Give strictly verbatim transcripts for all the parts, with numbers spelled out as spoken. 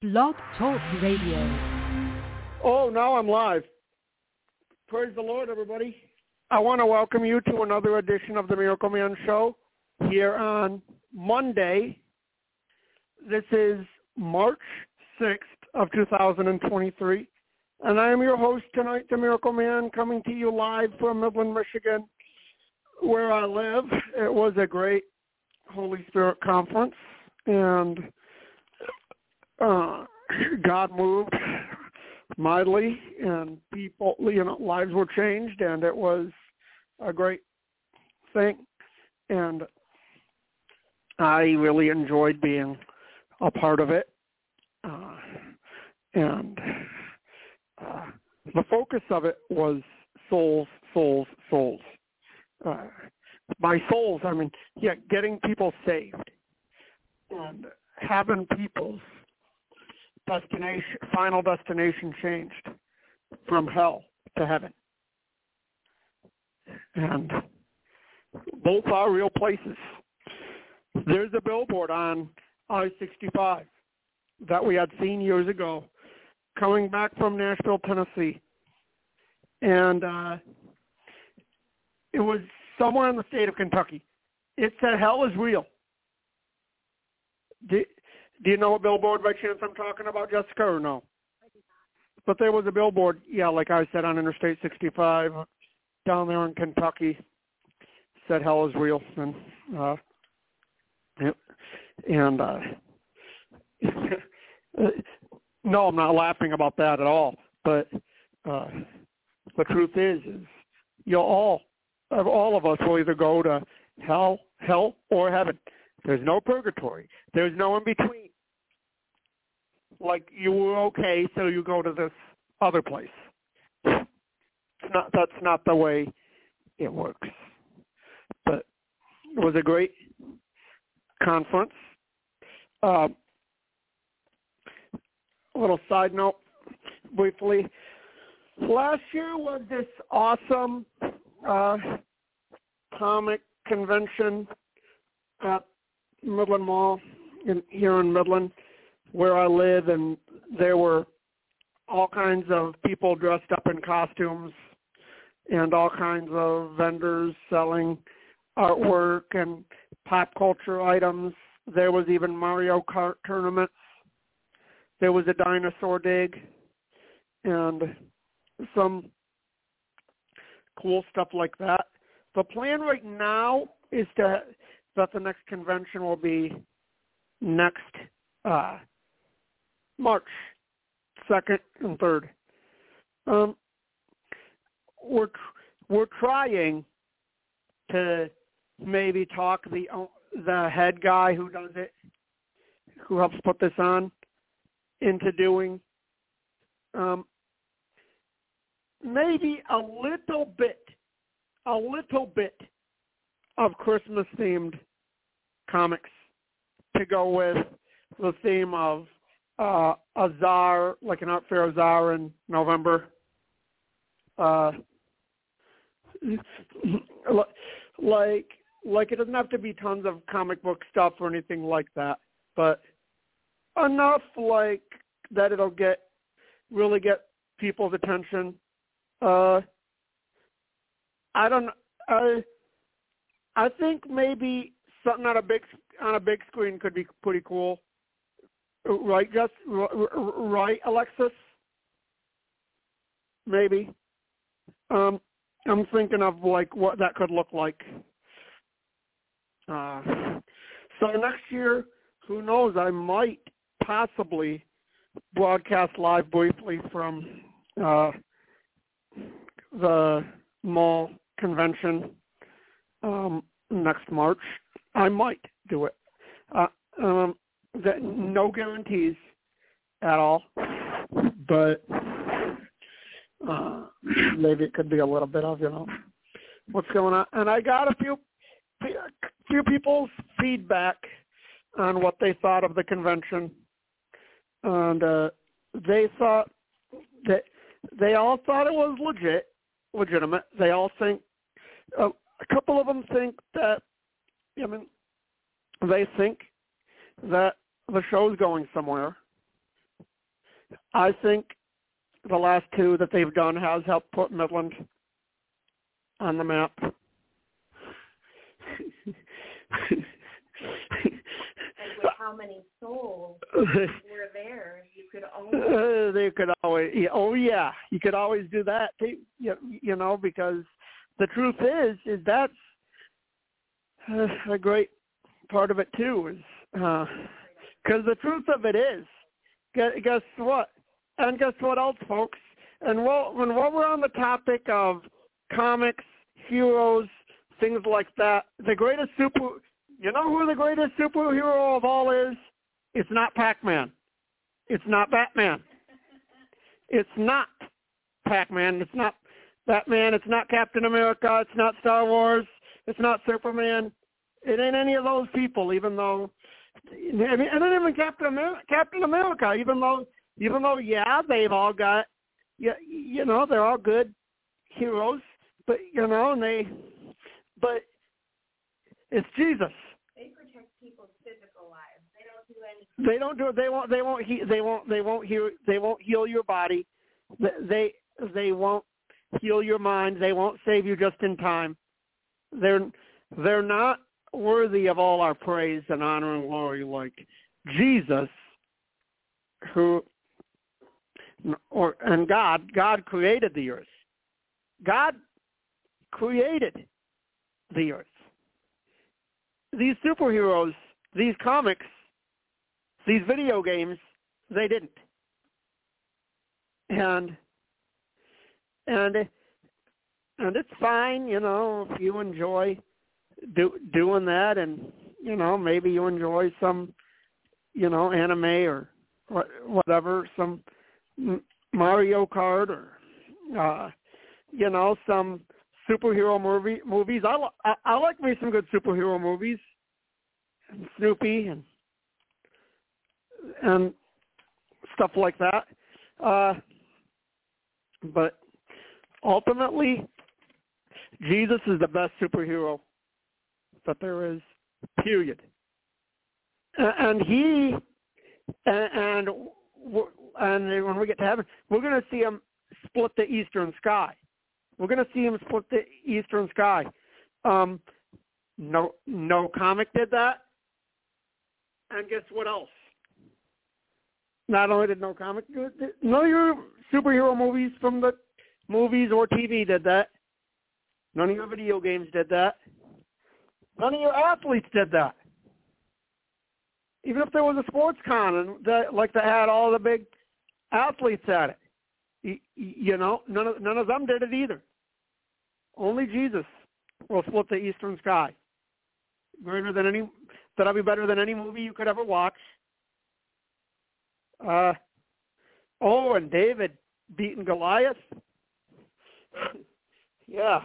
Blog Talk Radio. Oh, now I'm live. Praise the Lord, everybody. I want to welcome you to another edition of the Miracle Man Show here on Monday. This is March sixth of two thousand twenty-three, and I am your host tonight, the Miracle Man, coming to you live from Midland, Michigan, where I live. It was a great Holy Spirit conference, and uh, God moved mightily, and people, you know, lives were changed, and it was a great thing. And I really enjoyed being a part of it. Uh, and uh, the focus of it was souls, souls, souls. Uh, by souls, I mean, yeah, getting people saved and having people's destination, final destination changed from hell to heaven. And both are real places. There's a billboard on I sixty-five that we had seen years ago coming back from Nashville, Tennessee. And uh, it was somewhere in the state of Kentucky. It said, hell is real. Do, do you know what billboard by chance I'm talking about, Jessica, or no? But there was a billboard, yeah, like I said, on Interstate sixty-five down there in Kentucky. Said hell is real. And, uh, and uh, no, I'm not laughing about that at all. But uh, the truth is, is you'll all, all of us will either go to hell, hell, or heaven. There's no purgatory. There's no in between. Like, you were okay, so you go to this other place. It's not, that's not the way it works. But it was a great conference. Uh, a little side note, briefly. Last year was this awesome uh, comic convention at Midland Mall in, here in Midland, where I live, and there were all kinds of people dressed up in costumes and all kinds of vendors selling artwork and pop culture items. There was even Mario Kart tournaments. There was a dinosaur dig and some cool stuff like that. The plan right now is to that the next convention will be next uh, March second and third. Um, we're we're trying to maybe talk the the head guy who does it, who helps put this on, into doing um, maybe a little bit, a little bit of Christmas-themed comics to go with the theme of uh, a czar, like an art fair czar in November. Uh, like, like it doesn't have to be tons of comic book stuff or anything like that, but enough like that it'll get really get people's attention. Uh, I don't. I I think maybe something on a big on a big screen could be pretty cool. Right, just right, Alexis? Maybe. Um, I'm thinking of like what that could look like. Uh, so next year, who knows? I might possibly broadcast live briefly from uh, the mall convention um, next March. I might do it. Uh, um, that, no guarantees at all, but uh, maybe it could be a little bit of, you know, what's going on. And I got a few few people's feedback on what they thought of the convention, and uh, they thought that they all thought it was legit, legitimate. They all think uh, a couple of them think that, I mean, they think that the show's going somewhere. I think the last two that they've done has helped put Midland on the map. And with how many souls were there, you could always... Uh, they could always, oh yeah, you could always do that, too, you, you know, because the truth is, is that's uh, a great part of it, too, is, because uh, the truth of it is, guess, guess what, and guess what else, folks, and while, when while we're on the topic of comics, heroes, things like that, the greatest super... You know who the greatest superhero of all is? It's not Pac-Man. It's not Batman. It's not Pac-Man. It's not Batman. It's not Captain America. It's not Star Wars. It's not Superman. It ain't any of those people, even though, I mean, and then even Captain America, Captain America, even though, even though, yeah, they've all got, you, you know, they're all good heroes, but, you know, and they, but it's Jesus. They protect people's physical lives. They don't do anything. They don't do it. They won't. They won't. He, they won't. They won't heal. They won't heal your body. They. They won't heal your mind. They won't save you just in time. They're. They're not worthy of all our praise and honor and glory like Jesus, who, or and God. God created the earth. God created the earth. These superheroes, these comics, these video games, they didn't. And and and it's fine, you know, if you enjoy do, doing that, and you know, maybe you enjoy some, you know, anime or whatever, some Mario Kart or uh, you know, some superhero movie movies. I, I I like me some good superhero movies, and Snoopy and and stuff like that. Uh, but ultimately, Jesus is the best superhero that there is. Period. And he and and, and when we get to heaven, we're going to see him split the eastern sky. We're going to see him split the eastern sky. Um, no, no comic did that. And guess what else? Not only did no comic, none of your superhero movies from the movies or T V did that. None of your video games did that. None of your athletes did that. Even if there was a sports con and that, like they had all the big athletes at it. You know, none of none of them did it either. Only Jesus will split the eastern sky. Greater than any, that'll be better than any movie you could ever watch. Uh, oh, and David beating Goliath. Yeah.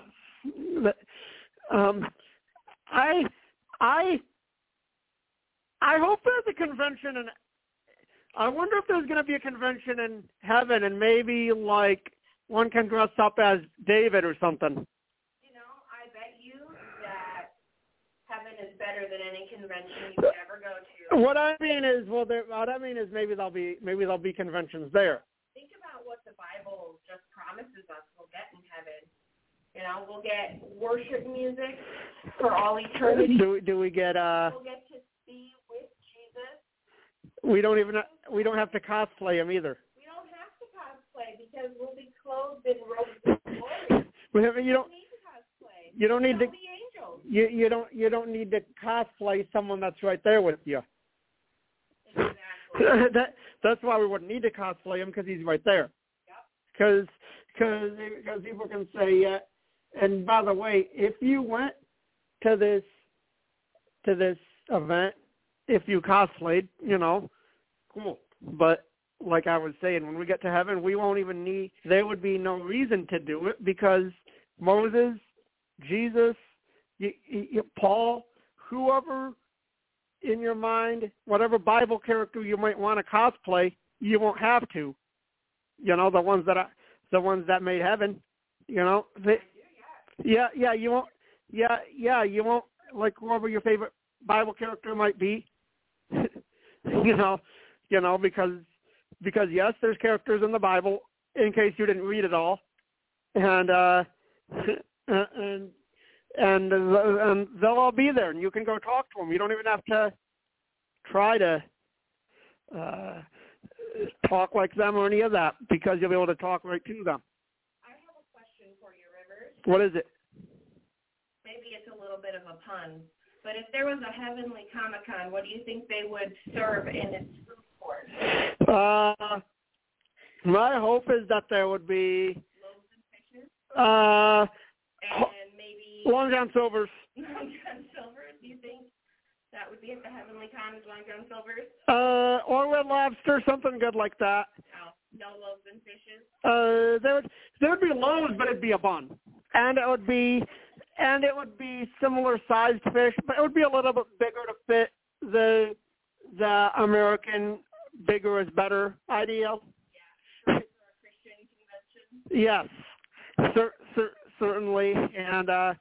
Um, I, I, I hope there's a convention and. I wonder if there's going to be a convention in heaven and maybe, like, one can dress up as David or something. You know, I bet you that heaven is better than any convention you could ever go to. What I mean is, well, there, what I mean is maybe there'll be maybe there'll be conventions there. Think about what the Bible just promises us we'll get in heaven. You know, we'll get worship music for all eternity. Do do we get uh? We'll get to be with Jesus. We don't even we don't have to cosplay him either. We don't have to cosplay because we'll be clothed in robes of glory. We have, you don't need to cosplay. You don't need to. to. You you don't you don't need to cosplay someone that's right there with you. Exactly. that that's why we wouldn't need to cosplay him because he's right there. Because because because people can say yeah. And by the way, if you went to this to this event. If you cosplayed, you know, cool. But like I was saying, when we get to heaven, we won't even need, there would be no reason to do it because Moses, Jesus, you, you, Paul, whoever in your mind, whatever Bible character you might want to cosplay, you won't have to. You know, the ones that are, the ones that made heaven, you know. They, yeah, yeah, you won't, yeah, yeah, you won't, like whoever your favorite Bible character might be. you know, you know, because because, yes, there's characters in the Bible, in case you didn't read it all. And uh, and and and they'll all be there, and you can go talk to them. You don't even have to try to uh, talk like them or any of that, because you'll be able to talk right to them. I have a question for you, Rivers. What is it? Maybe it's a little bit of a pun, but if there was a Heavenly Comic-Con, what do you think they would serve in its food court? Uh, my hope is that there would be Loaves and fishes? Uh, and maybe Long John Silver's. Long John Silver's, do you think that would be at the Heavenly Con is Long John Silver's? Uh, or Red Lobster, something good like that. Oh, no loaves and fishes? Uh, there would there would be loaves, but it'd be a bun, and it would be and it would be similar sized fish, but it would be a little bit bigger to fit the the American bigger is better ideal. Yeah, sure, for a Christian convention. Yes, cer- cer- certainly, and uh,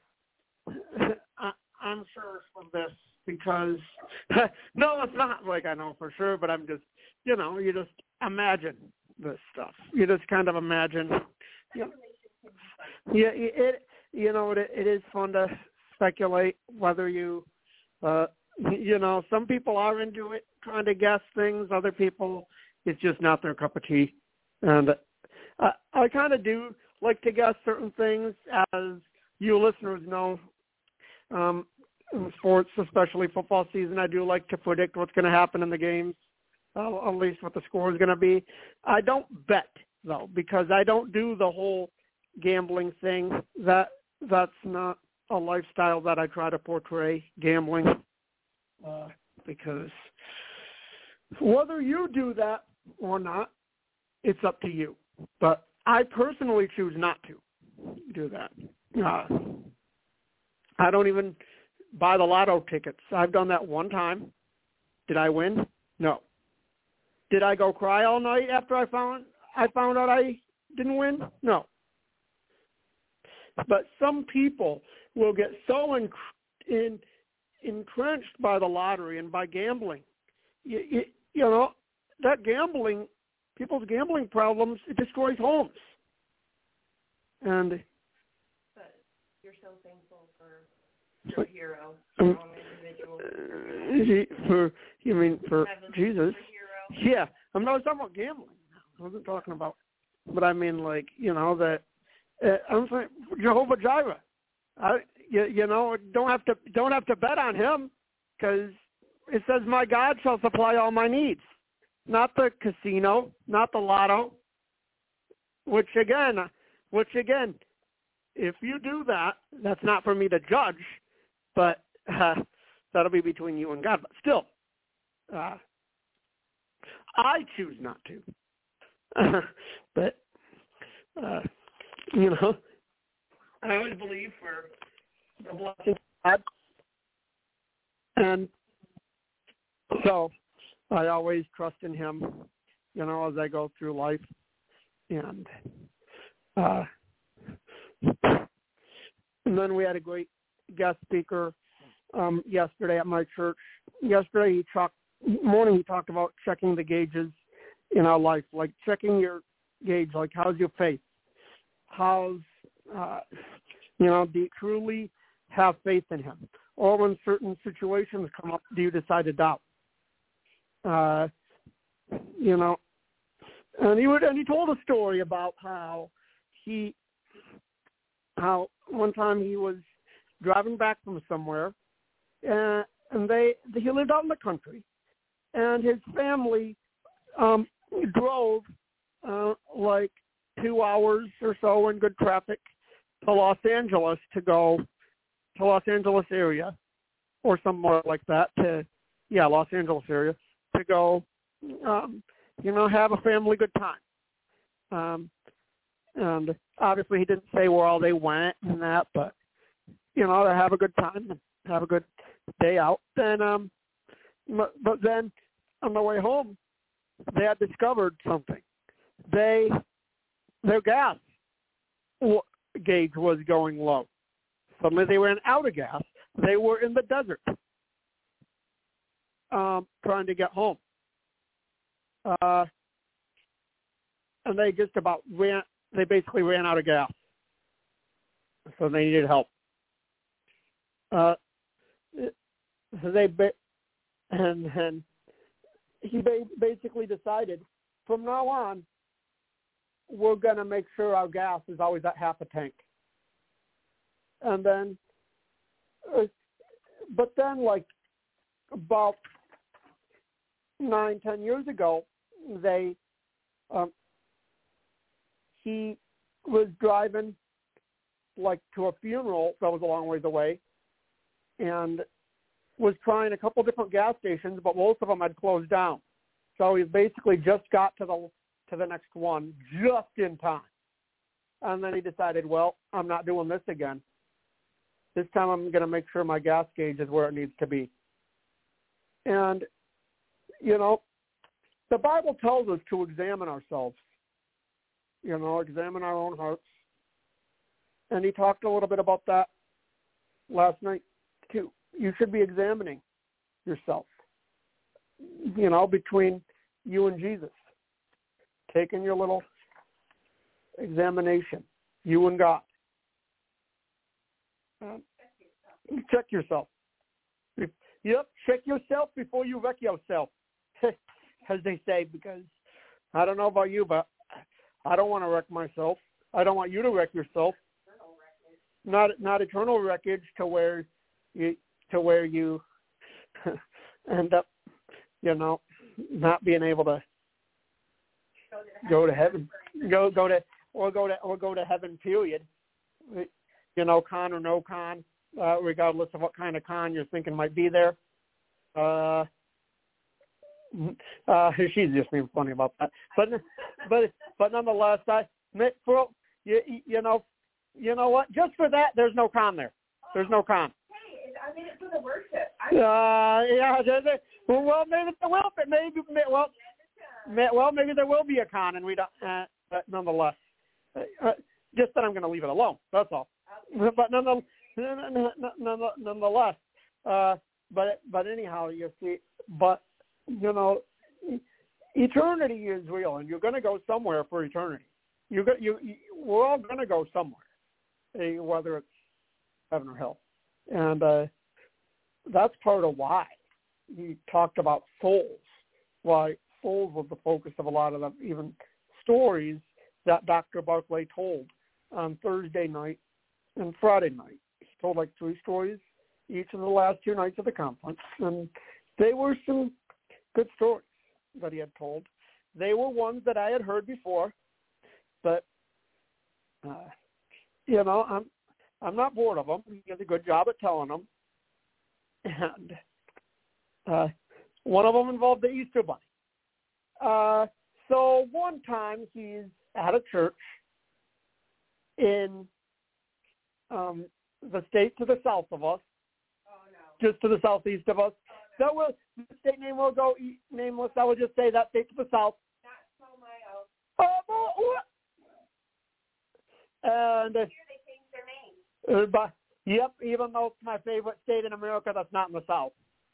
I, I'm sure from this. Because, no, it's not like I know for sure, but I'm just, you know, you just imagine this stuff. You just kind of imagine. You know, yeah, it, you know, it, it is fun to speculate whether you, uh, you know, some people are into it, trying to guess things. Other people, it's just not their cup of tea. And I, I kind of do like to guess certain things, as you listeners know. Um, in sports, especially football season, I do like to predict what's going to happen in the games, uh, at least what the score is going to be. I don't bet, though, because I don't do the whole gambling thing. That That's not a lifestyle that I try to portray, gambling, uh, because whether you do that or not, it's up to you. But I personally choose not to do that. Uh, I don't even buy the lotto tickets. I've done that one time. Did I win? No. Did I go cry all night after I found I found out I didn't win? No. But some people will get so in, in, entrenched by the lottery and by gambling. You, you, you know, that gambling, people's gambling problems, it destroys homes. And but you're so thankful for your hero, um, individual. For you mean for Heavenly Jesus? Hero. Yeah, I'm not talking about gambling. I wasn't talking about, but I mean like you know that uh, I'm saying Jehovah Jireh. I you, you know don't have to don't have to bet on him, because it says my God shall supply all my needs, not the casino, not the lotto. Which again, which again, if you do that, that's not for me to judge. But uh, that'll be between you and God. But still, uh, I choose not to. but, uh, you know, I always believe for the blessing of God. And so I always trust in him, you know, as I go through life. And, uh, and then we had a great guest speaker um, yesterday at my church. Yesterday, he talked morning. He talked about checking the gauges in our life, like checking your gauge, like how's your faith? How's uh, you know, do you truly have faith in him? Or when certain situations come up, do you decide to doubt? Uh, you know, and he would, and he told a story about how he, how one time he was driving back from somewhere, uh, and they he lived out in the country, and his family um, drove uh, like two hours or so in good traffic to Los Angeles to go to Los Angeles area or somewhere like that to yeah Los Angeles area to go um, you know have a family good time. Um, and obviously he didn't say where all they went and that, but you know, to have a good time and have a good day out. Then, um, but then on the way home, they had discovered something. They, their gas gauge was going low. Suddenly they ran out of gas. They were in the desert, um, trying to get home. Uh, and they just about ran. They basically ran out of gas, so they needed help. Uh, so they and and he basically decided from now on we're going to make sure our gas is always at half a tank. And then, uh, but then like about nine, ten years ago, they, um, he was driving like to a funeral that was a long ways away and was trying a couple different gas stations, but most of them had closed down. So he basically just got to the to the next one just in time. And then he decided, well, I'm not doing this again. This time I'm going to make sure my gas gauge is where it needs to be. And, you know, the Bible tells us to examine ourselves, you know, examine our own hearts. And he talked a little bit about that last night, too. You should be examining yourself, you know, between you and Jesus. Taking your little examination, you and God. Uh, check yourself. Yep, check yourself before you wreck yourself, as they say, because I don't know about you, but I don't want to wreck myself. I don't want you to wreck yourself. Not not eternal wreckage to where you to where you end up, you know, not being able to go to heaven, go go to or go to or go to heaven. Period. You know, con or no con, uh, regardless of what kind of con you're thinking might be there. Uh, uh, she's just being funny about that, but but but nonetheless, I for you you know you know what? Just for that, there's no con there. There's no con. Hey, I mean it's for the worship. Uh, yeah. Well, maybe there will. Maybe well. Well, maybe there will be a con, and we don't. Uh, but nonetheless, uh, just that I'm going to leave it alone. That's all. But nonetheless, nonetheless, uh, but but anyhow, you see. But you know, eternity is real, and you're going to go somewhere for eternity. You go, you, you we're all going to go somewhere, uh, whether it's heaven or hell, and uh, that's part of why he talked about souls. Why. Souls was the focus of a lot of the even stories that Doctor Barclay told on Thursday night and Friday night. He told like three stories each of the last two nights of the conference, and they were some good stories that he had told. They were ones that I had heard before, but uh, you know, I'm I'm not bored of them. He does a good job at telling them, and uh, one of them involved the Easter Bunny. Uh, so one time he's at a church in um, the state to the south of us, oh, no. just to the southeast of us. Oh, no. That will the state name will go nameless. I will just say that state to the south. Not so Oh, and uh, here they changed their name. Uh, but yep, even though it's my favorite state in America, that's not in the south.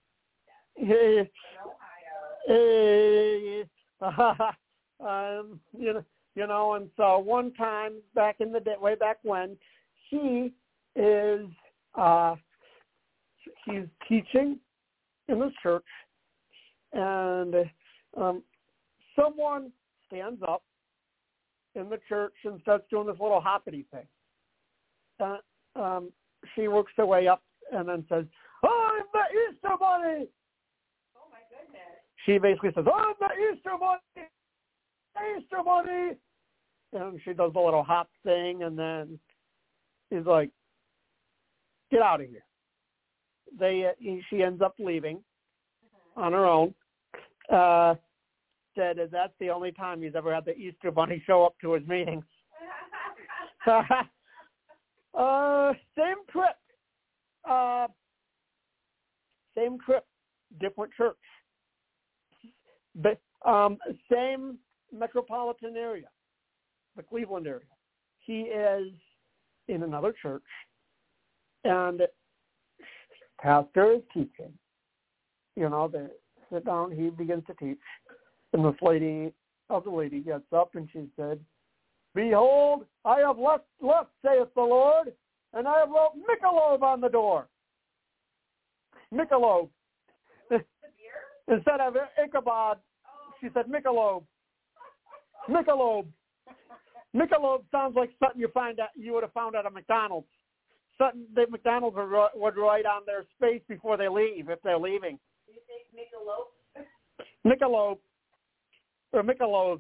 Ohio. um, you know, you know, and so one time back in the day, way back when, he is uh, he's teaching in this church, and um, someone stands up in the church and starts doing this little hoppity thing. Uh, um, she works her way up and then says, "I'm the Easter Bunny." Oh my goodness. She basically says, "I'm the Easter Bunny, Easter Bunny," and she does the little hop thing, and then he's like, "Get out of here." They, uh, he, she ends up leaving uh-huh. on her own. Uh, said that's the only time he's ever had the Easter Bunny show up to his meetings. uh, same trip. Uh, same trip, different church. But um, same metropolitan area, the Cleveland area. He is in another church, and pastor is teaching. You know, they sit down, he begins to teach, and this lady other lady gets up and she said, "Behold, I have left, left, saith the Lord, and I have wrote Michelob on the door." Michelob. Instead of Ichabod, she said Michelob. Michelob. Michelob sounds like something you find at, you would have found at a McDonald's. Something that McDonald's would, would write on their space before they leave, if they're leaving. Do you think Michelob? Michelob. Or Michelob.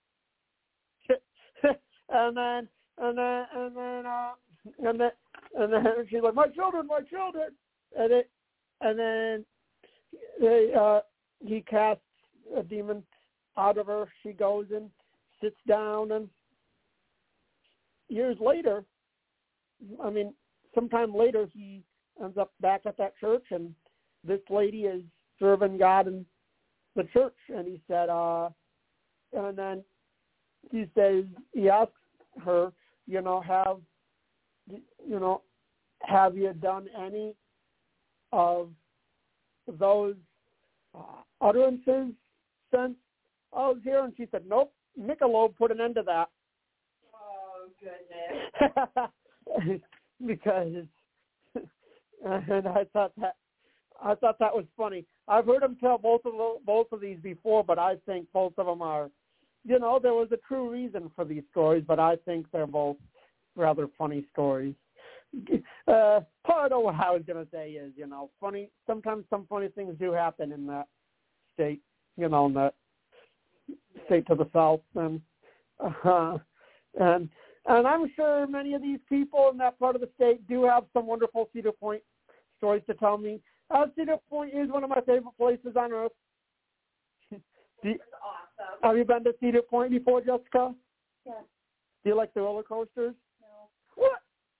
and then, and then, and then, uh, and then, and then she's like, "My children, my children," and it, and then they, uh, he casts a demon out of her. She goes and sits down, and years later, I mean, sometime later, he ends up back at that church, and this lady is serving God in the church, and he said, uh, and then he says, he asks her, you know, have, you know, have you done any of those uh, utterances since I was here? And she said, "Nope, Michelob put an end to that." Oh, goodness. Because, and I thought that, I thought that was funny. I've heard him tell both of the, both of these before, but I think both of them are, you know, there was a true reason for these stories, but I think they're both rather funny stories. Uh, part of what I was going to say is, you know, funny, sometimes some funny things do happen in that state, you know, in that state to the south. And, uh, and, and I'm sure many of these people in that part of the state do have some wonderful Cedar Point stories to tell me. Uh, Cedar Point is one of my favorite places on earth. Do you, awesome. Have you been to Cedar Point before, Jessica? Yes. Do you like the roller coasters? No. What?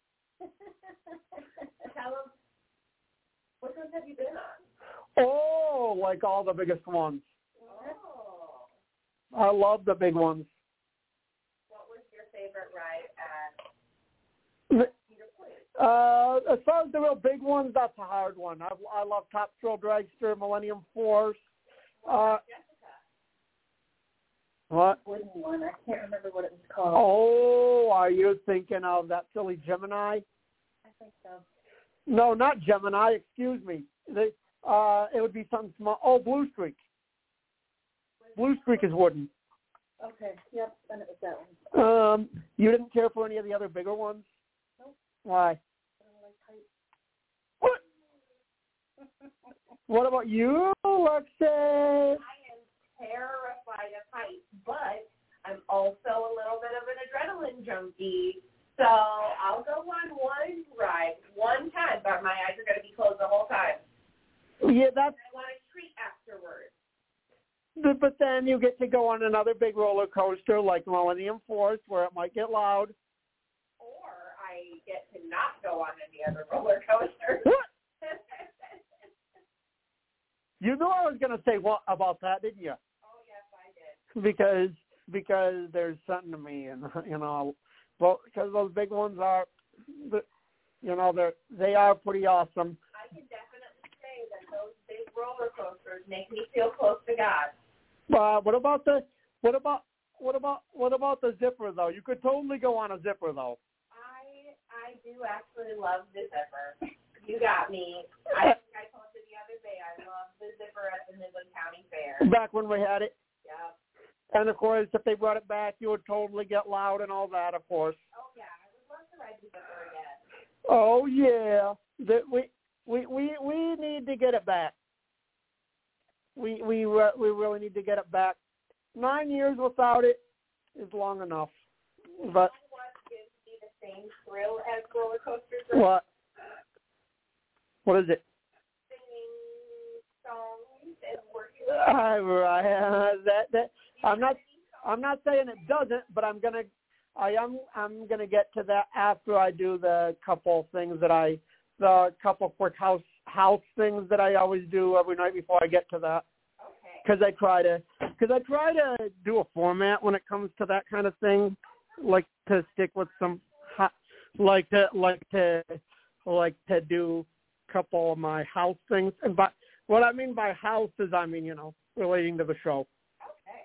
Tell them, which ones have you been on? Oh, like all the biggest ones. Oh. I love the big ones. What was your favorite ride at Cedar Point? Uh, as far as the real big ones, that's a hard one. I, I love Top Thrill Dragster, Millennium Force. Uh, Jessica. What? Wooden one. I can't remember what it was called. Oh, are you thinking of that silly Gemini? I think so. No, not Gemini. Excuse me. They, uh, it would be something small. Oh, Blue Streak. Blue Streak is wooden. Okay. Yep. Then it was that one. Um, you didn't care for any of the other bigger ones? Nope. Why? I don't like heights. What? What about you, Alexis? I am terrified of heights, but I'm also a little bit of an adrenaline junkie. So I'll go on one ride one time, but my eyes are going to be closed the whole time. Yeah, that's. I want a treat afterwards. But then you get to go on another big roller coaster like Millennium Force, where it might get loud. Or I get to not go on any other roller coaster. What? You knew I was going to say what about that, didn't you? Oh yes, I did. Because because there's something to me, and you know, well, because those big ones are, you know, they they are pretty awesome. I can definitely say that those big roller coasters make me feel close to God. Uh, what about the what about what about what about the zipper though? You could totally go on a zipper though. I I do actually love the zipper. You got me. I think I told you the other day I love the zipper at the Midland County Fair. Back when we had it. Yeah. And of course, if they brought it back, you would totally get loud and all that. Of course. Oh yeah, I would love to ride the zipper again. Oh yeah, that we we we we need to get it back. We we re- we really need to get it back. Nine years without it is long enough. But what gives me the same thrill as roller coasters? what? What is it? Singing songs and working. I, I, that that I'm not I'm not saying it doesn't, but I'm gonna I am I'm gonna get to that after I do the couple things that I the couple quick house house things that I always do every night before I get to that. Okay. Because I try to because I try to do a format when it comes to that kind of thing, like to stick with some hot, like to like to like to do a couple of my house things. And by what I mean by house is I mean you know relating to the show. Okay.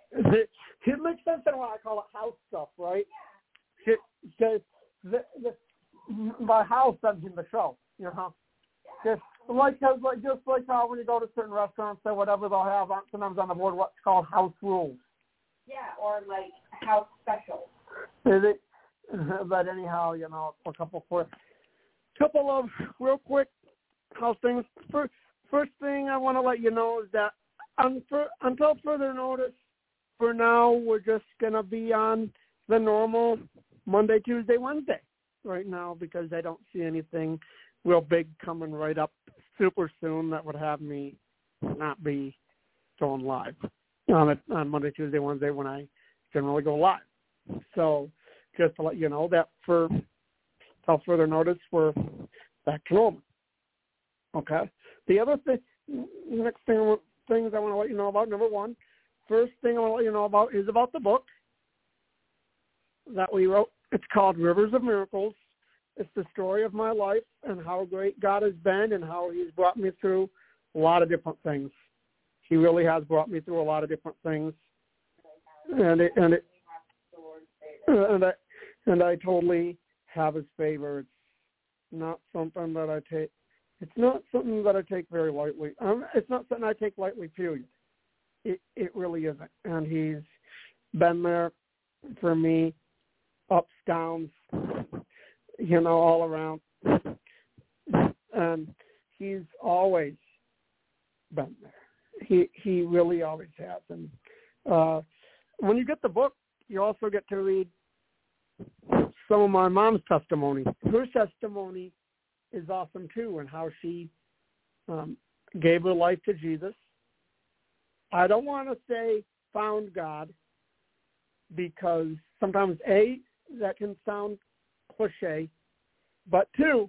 it, it makes sense in why I call it house stuff, right? Yeah. Because the, the, by house, I mean the show, you know. Yeah. Just like, like, just like how when you go to certain restaurants or whatever, they'll have sometimes on the board what's called house rules. Yeah, or like house specials. Is it? But anyhow, you know, a couple for, couple of real quick house things. First, first thing I want to let you know is that um, for, until further notice, for now, we're just going to be on the normal Monday, Tuesday, Wednesday right now because I don't see anything real big coming right up super soon that would have me not be going live on it on Monday, Tuesday, Wednesday when I generally go live. So just to let you know that for until further notice, we're back to normal. Okay. The other thing, next thing, things I want to let you know about, number one, first thing I want to let you know about is about the book that we wrote. It's called Rivers of Miracles. It's the story of my life and how great God has been and how he's brought me through a lot of different things. He really has brought me through a lot of different things. And it, and it, and I, and I totally have his favor. It's not something that I take. It's not something that I take very lightly. Um, it's not something I take lightly, period. It it really isn't. And he's been there for me, ups, downs, you know, all around. And he's always been there. He he really always has. And uh, when you get the book, you also get to read some of my mom's testimony. Her testimony is awesome too, and how she um, gave her life to Jesus. I don't want to say found God because sometimes A, that can sound cliche, but two,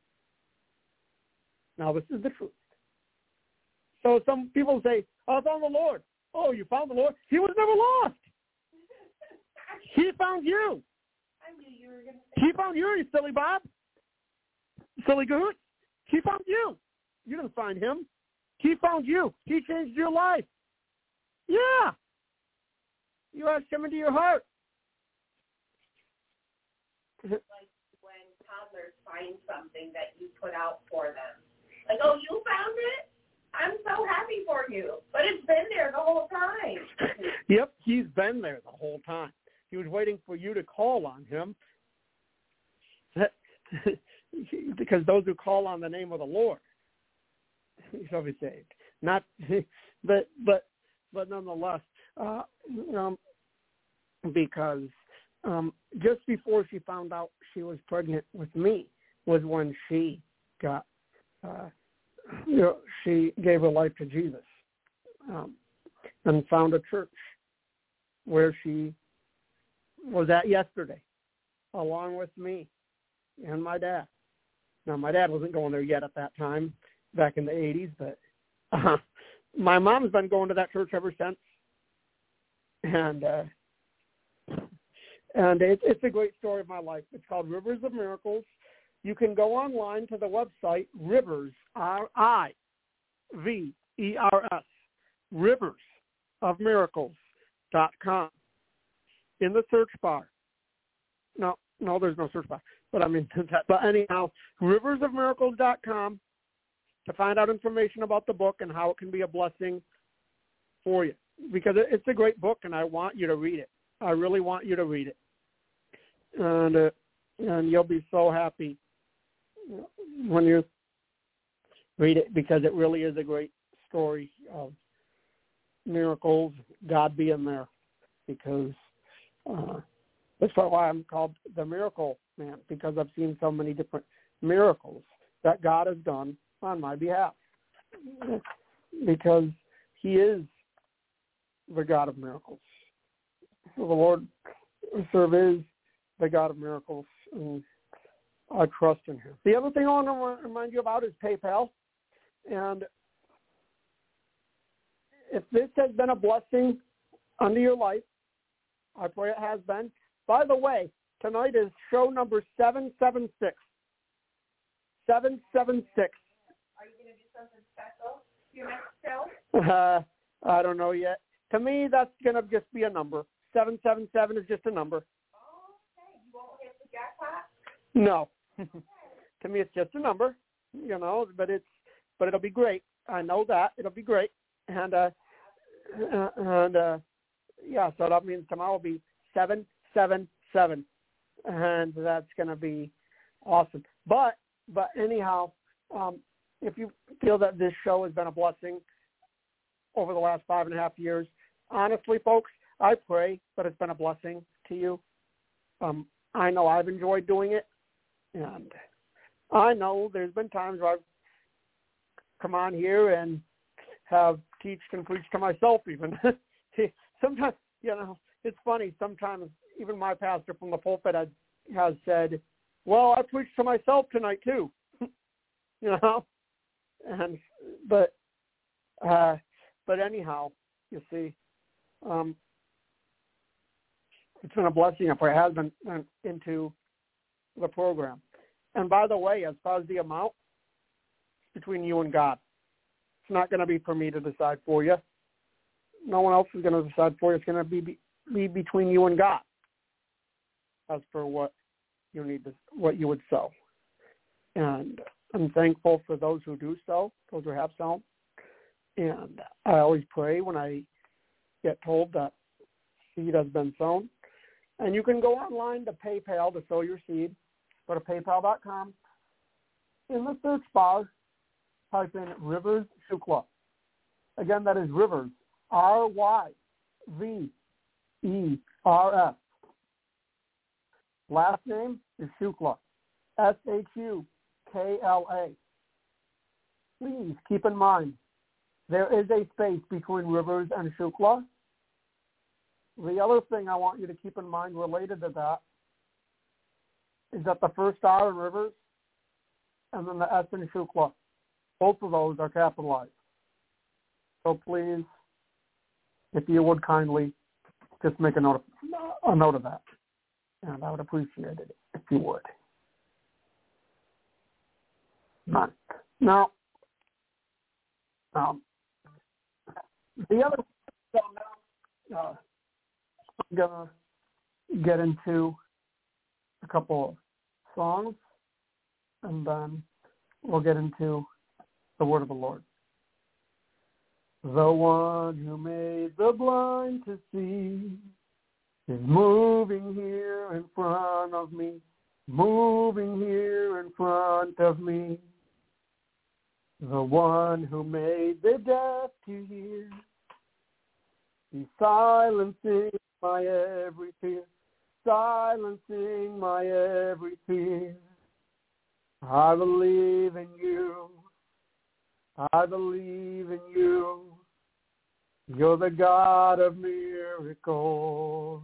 now this is the truth. So some people say, oh, I found the Lord. Oh, you found the Lord? He was never lost. He found you. I knew you were going to say He found you, you silly Bob. Silly goose. He found you. You didn't find him. He found you. He changed your life. Yeah. You asked him into your heart. Like when toddlers find something that you put out for them. Like, oh, you found it? I'm so happy for you. But it's been there the whole time. Yep, he's been there the whole time. He was waiting for you to call on him. Because those who call on the name of the Lord shall be saved. Not, but but but nonetheless, uh, um, because um, just before she found out she was pregnant with me was when she got, uh, you know, she gave her life to Jesus um, and found a church where she was at yesterday, along with me and my dad. Now, my dad wasn't going there yet at that time, back in the eighties, but uh, my mom's been going to that church ever since. And uh, and it's, it's a great story of my life. It's called Rivers of Miracles. You can go online to the website, Rivers, R I V E R S, rivers of miracles dot com. In the search bar. No, no, there's no search bar. But I mean, but anyhow, rivers of miracles dot com to find out information about the book and how it can be a blessing for you. Because it's a great book, and I want you to read it. I really want you to read it. And uh, and you'll be so happy when you read it, because it really is a great story of miracles, God being there. Because uh, that's why I'm called the Miracle Man, because I've seen so many different miracles that God has done on my behalf. Because he is the God of miracles. The Lord we serve is the God of miracles, and I trust in him. The other thing I want to remind you about is PayPal. And if this has been a blessing unto your life, I pray it has been. By the way, tonight is show number seven seven six. seven seven six. Are you going to do something special for your next show? Uh, I don't know yet. To me, that's going to just be a number. seven seven seven is just a number. Oh, okay. You won't hit the jackpot? No. To me, it's just a number, you know, but it's, but it'll be great. I know that. It'll be great. And, uh, and, uh, yeah, so that means tomorrow will be seven seven seven. And that's going to be awesome. But, but anyhow, um, if you feel that this show has been a blessing over the last five and a half years, honestly, folks, I pray that it's been a blessing to you. Um, I know I've enjoyed doing it, and I know there's been times where I've come on here and have teached and preached to myself even. Sometimes, you know, it's funny. Sometimes even my pastor from the pulpit has, has said, well, I preached to myself tonight too, you know. And but uh, but anyhow, you see, um, it's been a blessing if it has been uh, into the program. And by the way, as far as the amount, it's between you and God. It's not going to be for me to decide for you. No one else is going to decide for you. It's going to be, be between you and God as for what you need to, what you would sow. And I'm thankful for those who do sow, those who have sown. And I always pray when I get told that seed has been sown. And you can go online to PayPal to sow your seed. Go to paypal dot com. In the search bar, type in Rivers Shukla. Again, that is Rivers, R Y V E R S. Last name is Shukla, S H U K L A. Please keep in mind, there is a space between Rivers and Shukla. The other thing I want you to keep in mind related to that is that the first R in Rivers and then the S in Shukla, both of those are capitalized. So please, if you would kindly just make a note of, a note of that. And I would appreciate it if you would. Now, um, the other thing uh, I'm going to get into a couple of songs, and then we'll get into the word of the Lord. The one who made the blind to see is moving here in front of me, moving here in front of me. The one who made the deaf to hear, he's silencing my every fear, silencing my every fear. I believe in you, I believe in you. You're the God of miracles.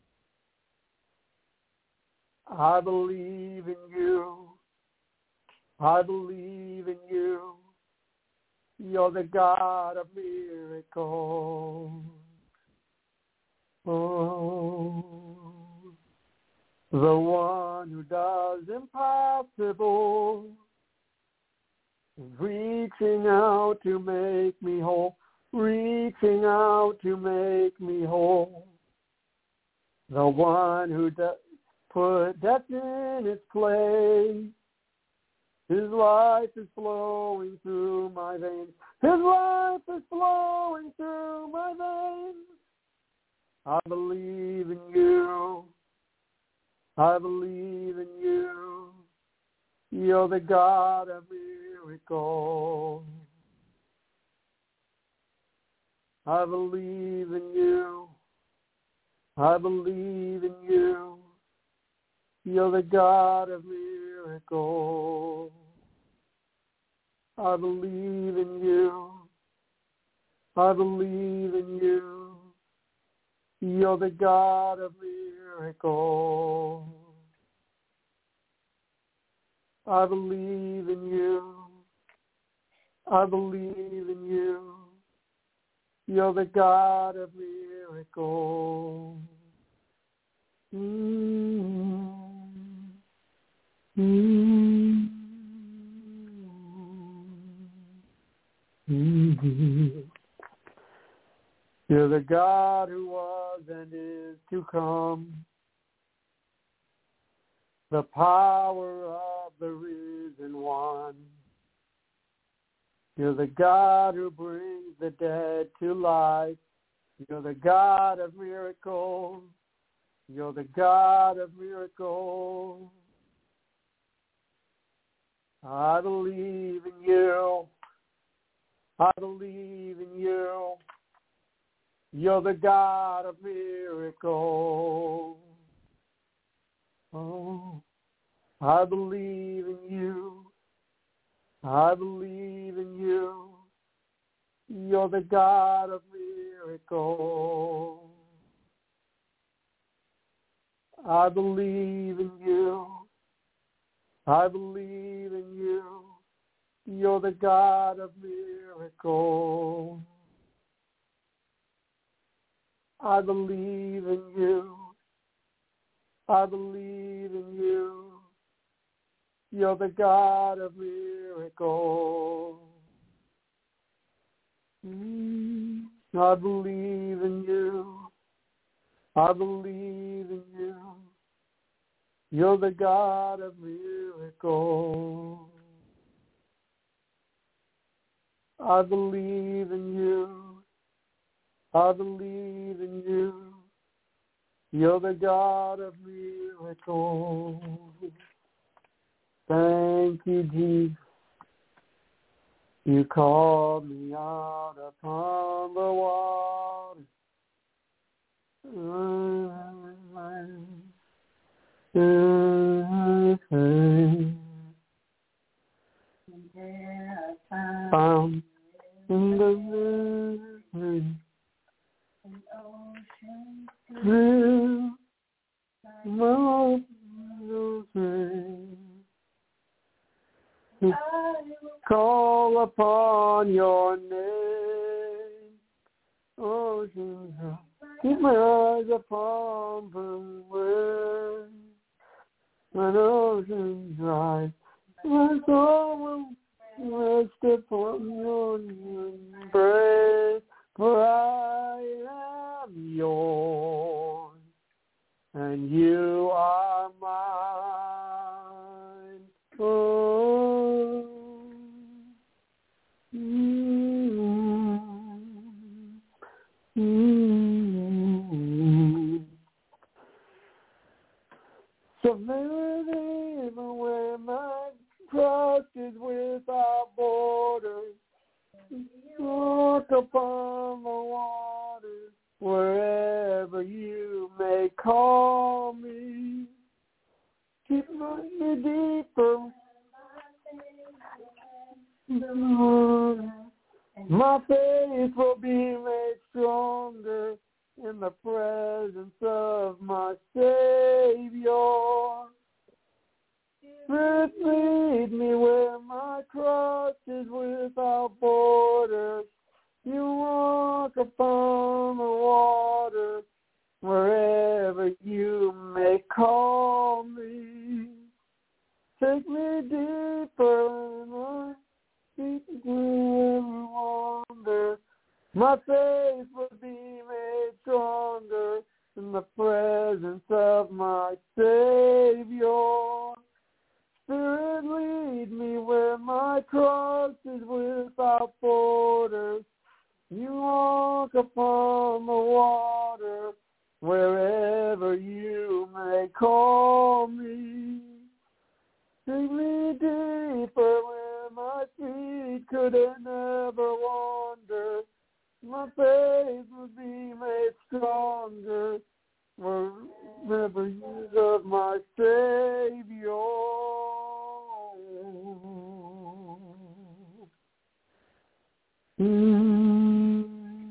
I believe in you. I believe in you. You're the God of miracles. Oh, the one who does impossible is reaching out to make me whole. Reaching out to make me whole. The one who does put death in its place. His life is flowing through my veins. His life is flowing through my veins. I believe in you. I believe in you. You're the God of miracles. I believe in you. I believe in you. You're the God of miracles. I believe in you. I believe in you. You're the God of miracles. I believe in you. I believe in you. You're the God of miracles. Mm-hmm. Mm-hmm. Mm-hmm. You're the God who was and is to come. The power of the risen one. You're the God who brings the dead to life. You're the God of miracles. You're the God of miracles. I believe in you. I believe in you. You're the God of miracles. Oh, I believe in you. I believe in you. You're the God of miracles. I believe in you. I believe in you. You're the God of miracles. I believe in you. I believe in you. You're the God of miracles. Mm, I believe in you. I believe in you. You're the God of miracles. I believe in you. I believe in you. You're the God of miracles. Thank you, Jesus. You called me out upon the water. Found in the river, through mountains, call upon your name. Oceans, keep my eyes upon the word. When oceans rise, my soul will rest upon your embrace. For I am yours, and you are mine. Oh, mm, mm. So maybe even where my trust is without borders, walk upon the waters, wherever you may call me. Keep me deeper. My faith will be made stronger in the presence of my Savior. Spirit, lead me where my trust is without borders. You walk upon the water, wherever you may call me. Take me deeper in my feet will wander. My faith will be made stronger in the presence of my Savior. Spirit, lead me where my trust is without borders. You walk upon the water, wherever you may call me. Take me deeper where my feet could never wander. My faith will be made stronger wherever you of my Savior. Mm-hmm.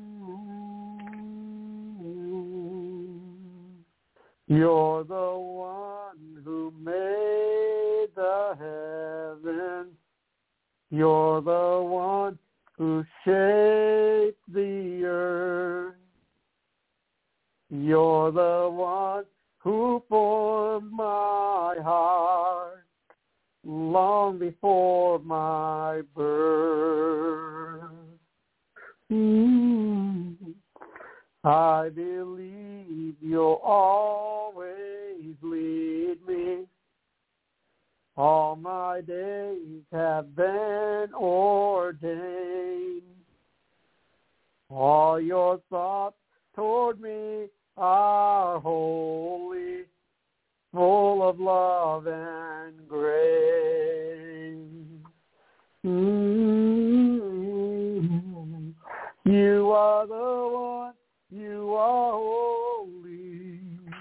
You're the one who made the heavens. You're the one who shaped the earth. You're the one who formed my heart long before my birth. Mm. I believe you'll always lead me. All my days have been ordained. All your thoughts toward me are holy, full of love and grace. Mm-hmm. You are the one, you are holy.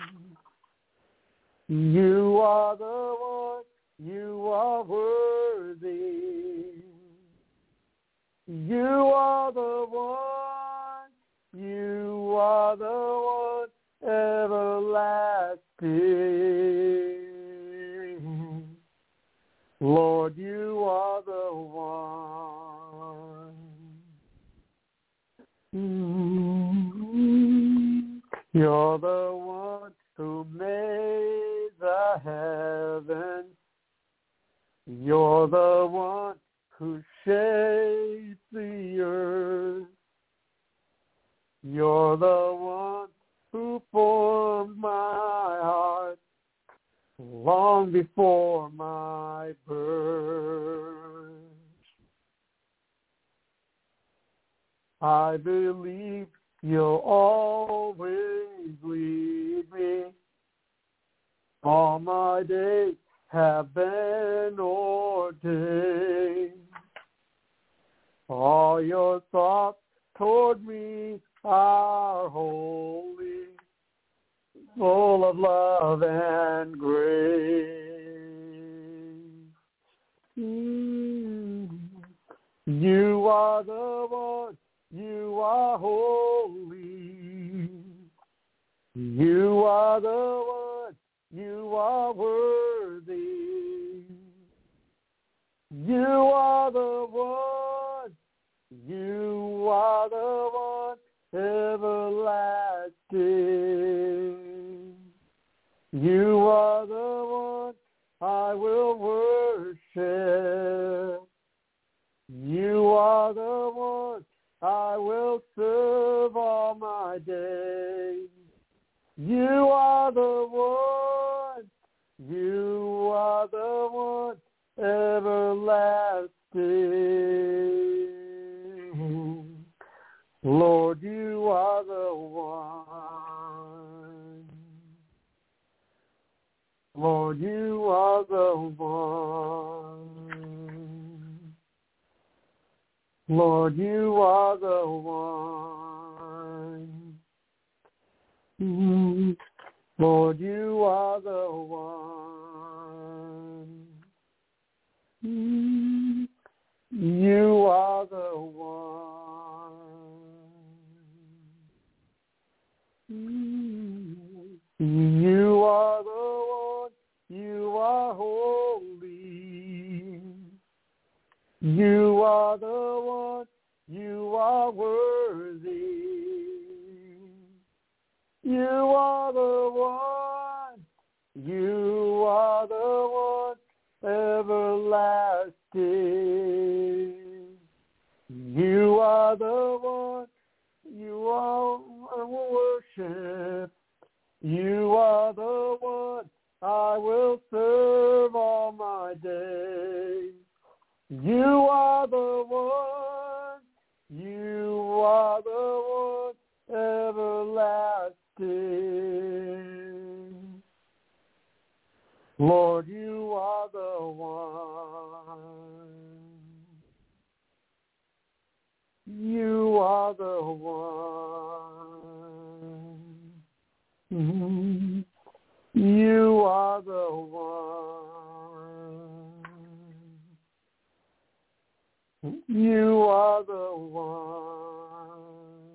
You are the one, you are worthy. You are the one, you are the one, everlasting. Lord, you are the one. Mm-hmm. You're the one who made the heavens. You're the one who shaped the earth. You're the one who formed my heart long before my birth. I believe you'll always lead me. All my days have been ordained. All your thoughts toward me are holy, full of love and grace. Mm. You are the one, you are holy. You are the one, you are worthy. You are the one, you are the one, everlasting. You are the one I will worship. You are the one I will serve all my days. You are the one, you are the one, everlasting. Lord, you are the one. Lord, you are the one. Lord, you are the one. Mm-hmm. Lord, you are the one. Mm-hmm. You are the one. Mm-hmm. You are the one. You are holy. You are the one. You are worthy. You are the one, you are the one, everlasting. You are the one, you are I will worship. You are the one I will serve all my days. You are the one, you are the one, everlasting. Lord, you are the one. You are the one. Mm-hmm. You are the one. You are the one.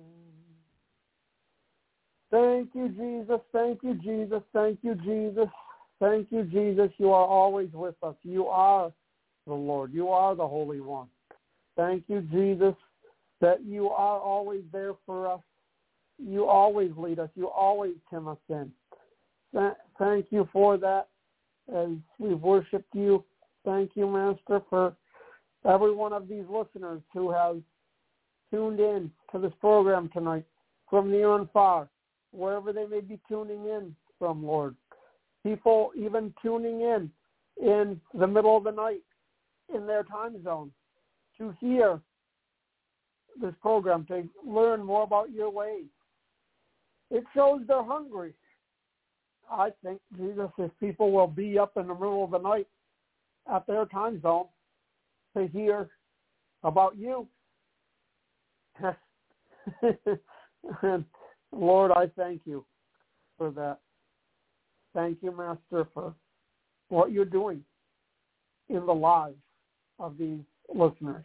Thank you, Jesus. Thank you, Jesus. Thank you, Jesus. Thank you, Jesus. You are always with us. You are the Lord. You are the Holy One. Thank you, Jesus, that you are always there for us. You always lead us. You always hem us in. Thank you for that as we've worshiped you. Thank you, Master, for every one of these listeners who have tuned in to this program tonight. from near and far, wherever they may be tuning in from, Lord. People even tuning in in the middle of the night in their time zone to hear this program, to learn more about your ways. It shows they're hungry. I think, Jesus, if people will be up in the middle of the night at their time zone to hear about you. And Lord, I thank you for that. Thank you, Master, for what you're doing in the lives of these listeners.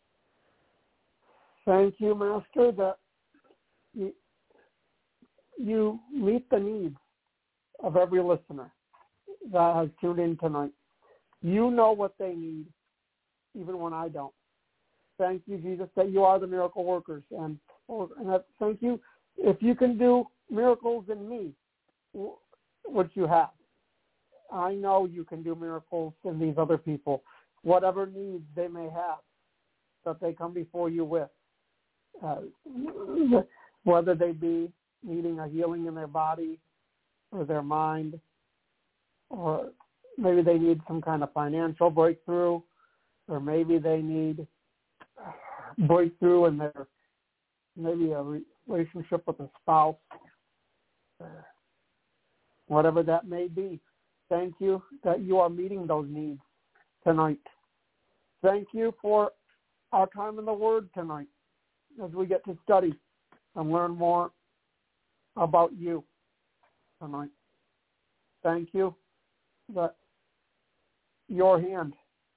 Thank you, Master, that you, you meet the needs of every listener that has tuned in tonight. You know what they need, even when I don't. Thank you, Jesus, that you are the miracle workers. And, and that, thank you, if you can do miracles in me, which you have, I know you can do miracles in these other people, whatever needs they may have, that they come before you with. Uh, whether they be needing a healing in their body or their mind, or maybe they need some kind of financial breakthrough, or maybe they need breakthrough in their, maybe a relationship with a spouse, uh, whatever that may be. Thank you that you are meeting those needs tonight. Thank you for our time in the Word tonight as we get to study and learn more about you tonight. Thank you that your hand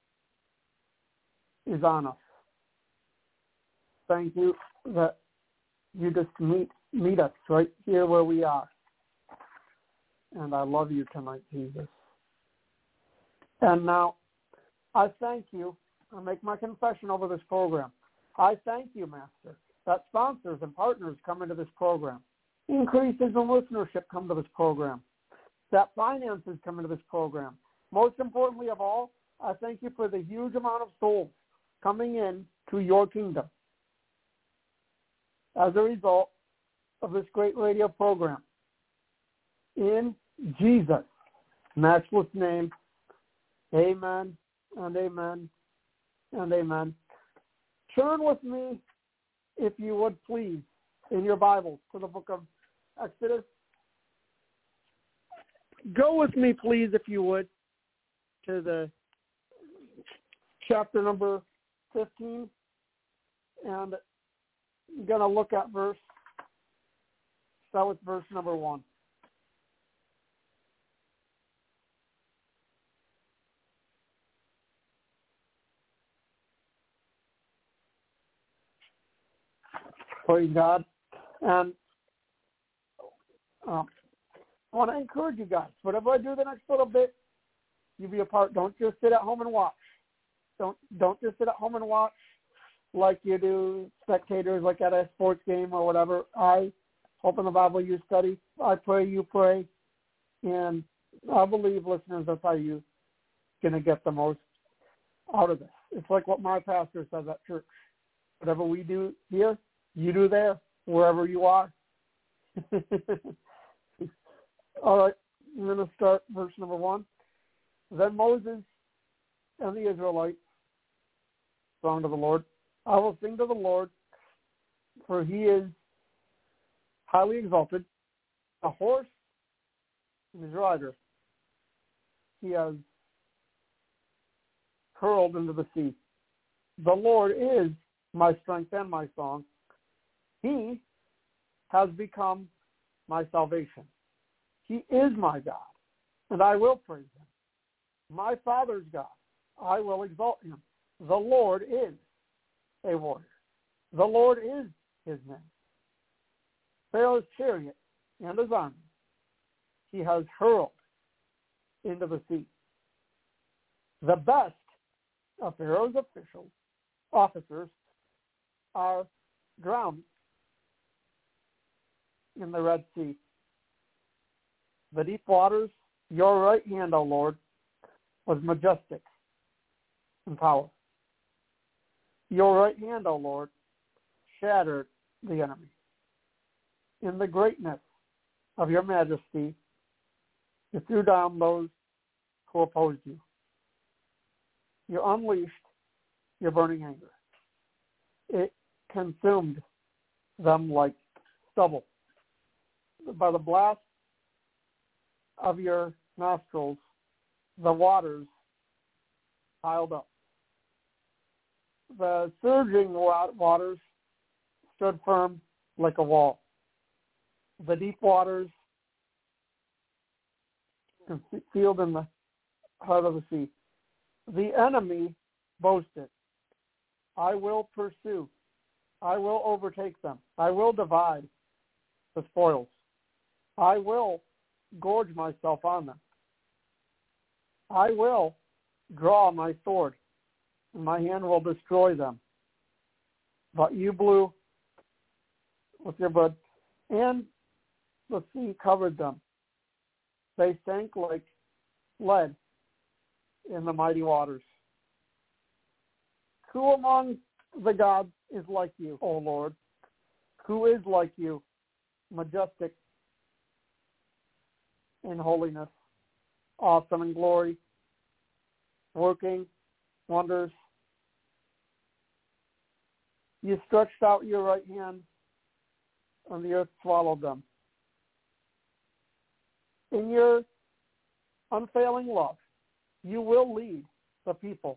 is on us. Thank you that you just meet meet us right here where we are. And I love you tonight, Jesus. And now, I thank you. I make my confession over this program. I thank you, Master, that sponsors and partners come into this program. Increases in listenership come to this program. That finances come into this program. Most importantly of all, I thank you for the huge amount of souls coming in to your kingdom as a result of this great radio program. In Jesus' matchless name, amen and amen and amen. Turn with me, if you would please, in your Bibles to the book of Exodus. Go with me, please, if you would, to the chapter number fifteen. And I'm going to look at verse, start with verse number one. Praise God. And um, I want to encourage you guys, whatever I do the next little bit, you be a part. Don't just sit at home and watch. Don't don't just sit at home and watch like you do spectators, like at a sports game or whatever. I open the Bible, you study. I pray, you pray. And I believe, listeners, that's how you're going to get the most out of this. It's like what my pastor says at church. Whatever we do here, you do there, wherever you are. All right, I'm going to start verse number one. Then Moses and the Israelites sung to the Lord. I will sing to the Lord, for he is highly exalted. A horse and his rider he has hurled into the sea. The Lord is my strength and my song. He has become my salvation. He is my God, and I will praise him. My Father's God, I will exalt him. The Lord is a warrior. The Lord is his name. Pharaoh's chariot and his army he has hurled into the sea. The best of Pharaoh's officials, officers are drowned in the Red Sea. The deep waters, your right hand, O Lord, was majestic in power. Your right hand, O Lord, shattered the enemy. in the greatness of your majesty, you threw down those who opposed you. You unleashed your burning anger. It consumed them like stubble. By the blast of your nostrils, the waters piled up. The surging waters stood firm like a wall. The deep waters concealed in the heart of the sea. The enemy boasted, I will pursue. I will overtake them. I will divide the spoils. I will gorge myself on them. I will draw my sword, and my hand will destroy them. But you blew with your blood, and the sea covered them. They sank like lead in the mighty waters. Who among the gods is like you, O Lord? Who is like you, majestic in holiness, awesome in glory, working wonders? You stretched out your right hand, and the earth swallowed them. In your unfailing love, you will lead the people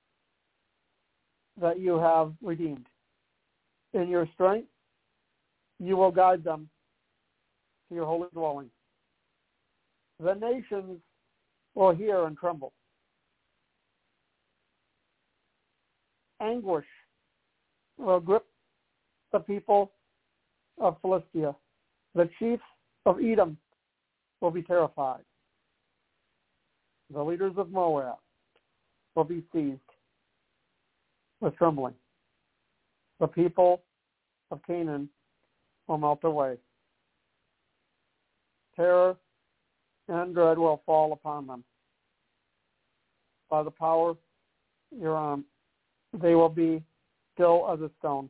that you have redeemed. In your strength, you will guide them to your holy dwelling. The nations will hear and tremble. Anguish will grip the people of Philistia. The chiefs of Edom will be terrified. The leaders of Moab will be seized with trembling. The people of Canaan will melt away. Terror and dread will fall upon them. By the power of your arm, they will be still as a stone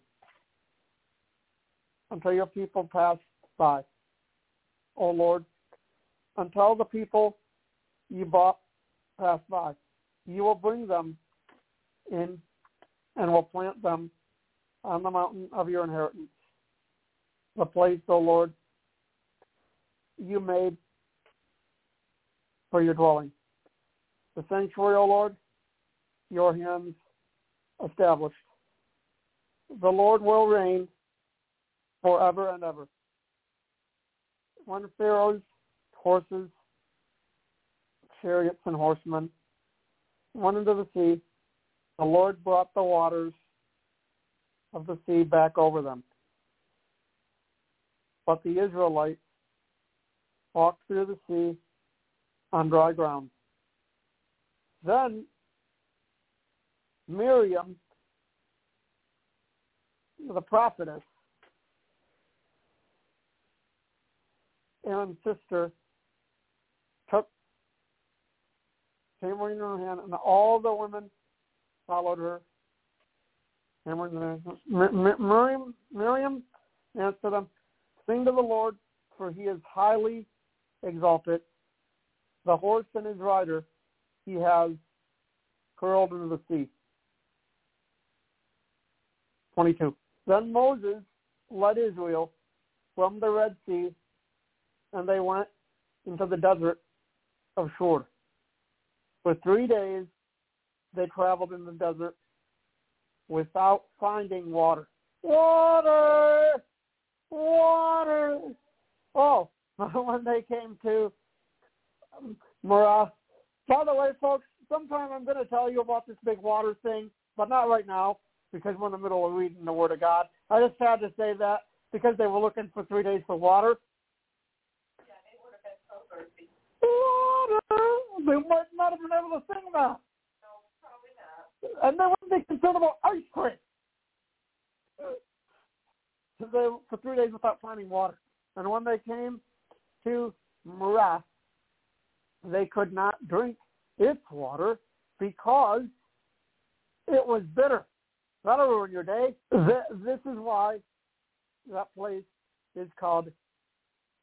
until your people pass by. O Lord, until the people you bought pass by, you will bring them in and will plant them on the mountain of your inheritance, the place, O Lord, you made for your dwelling. The sanctuary, O Lord, your hands established. The Lord will reign forever and ever. When Pharaoh's horses, chariots, and horsemen went into the sea, the Lord brought the waters of the sea back over them. But the Israelites walked through the sea on dry ground. Then Miriam, the prophetess, Aaron's sister, took tambourine in her hand, and all the women followed her. Miriam, Miriam answered them, sing to the Lord, for he is highly exalted. The horse and his rider he has hurled into the sea. twenty-two. Then Moses led Israel from the Red Sea, and they went into the desert of Shur. For three days they traveled in the desert without finding water. Water! Water! Oh, when they came to Marah. By the way, folks, sometime I'm going to tell you about this big water thing, but not right now, because we're in the middle of reading the Word of God. I just had to say that because they were looking for three days for water. Yeah, they would have been so thirsty. Water! They might not have been able to sing that. No, probably not. And they wouldn't be concerned about ice cream. So they, for three days without finding water. And when they came to Marah, they could not drink its water because it was bitter. That'll ruin your day. This is why that place is called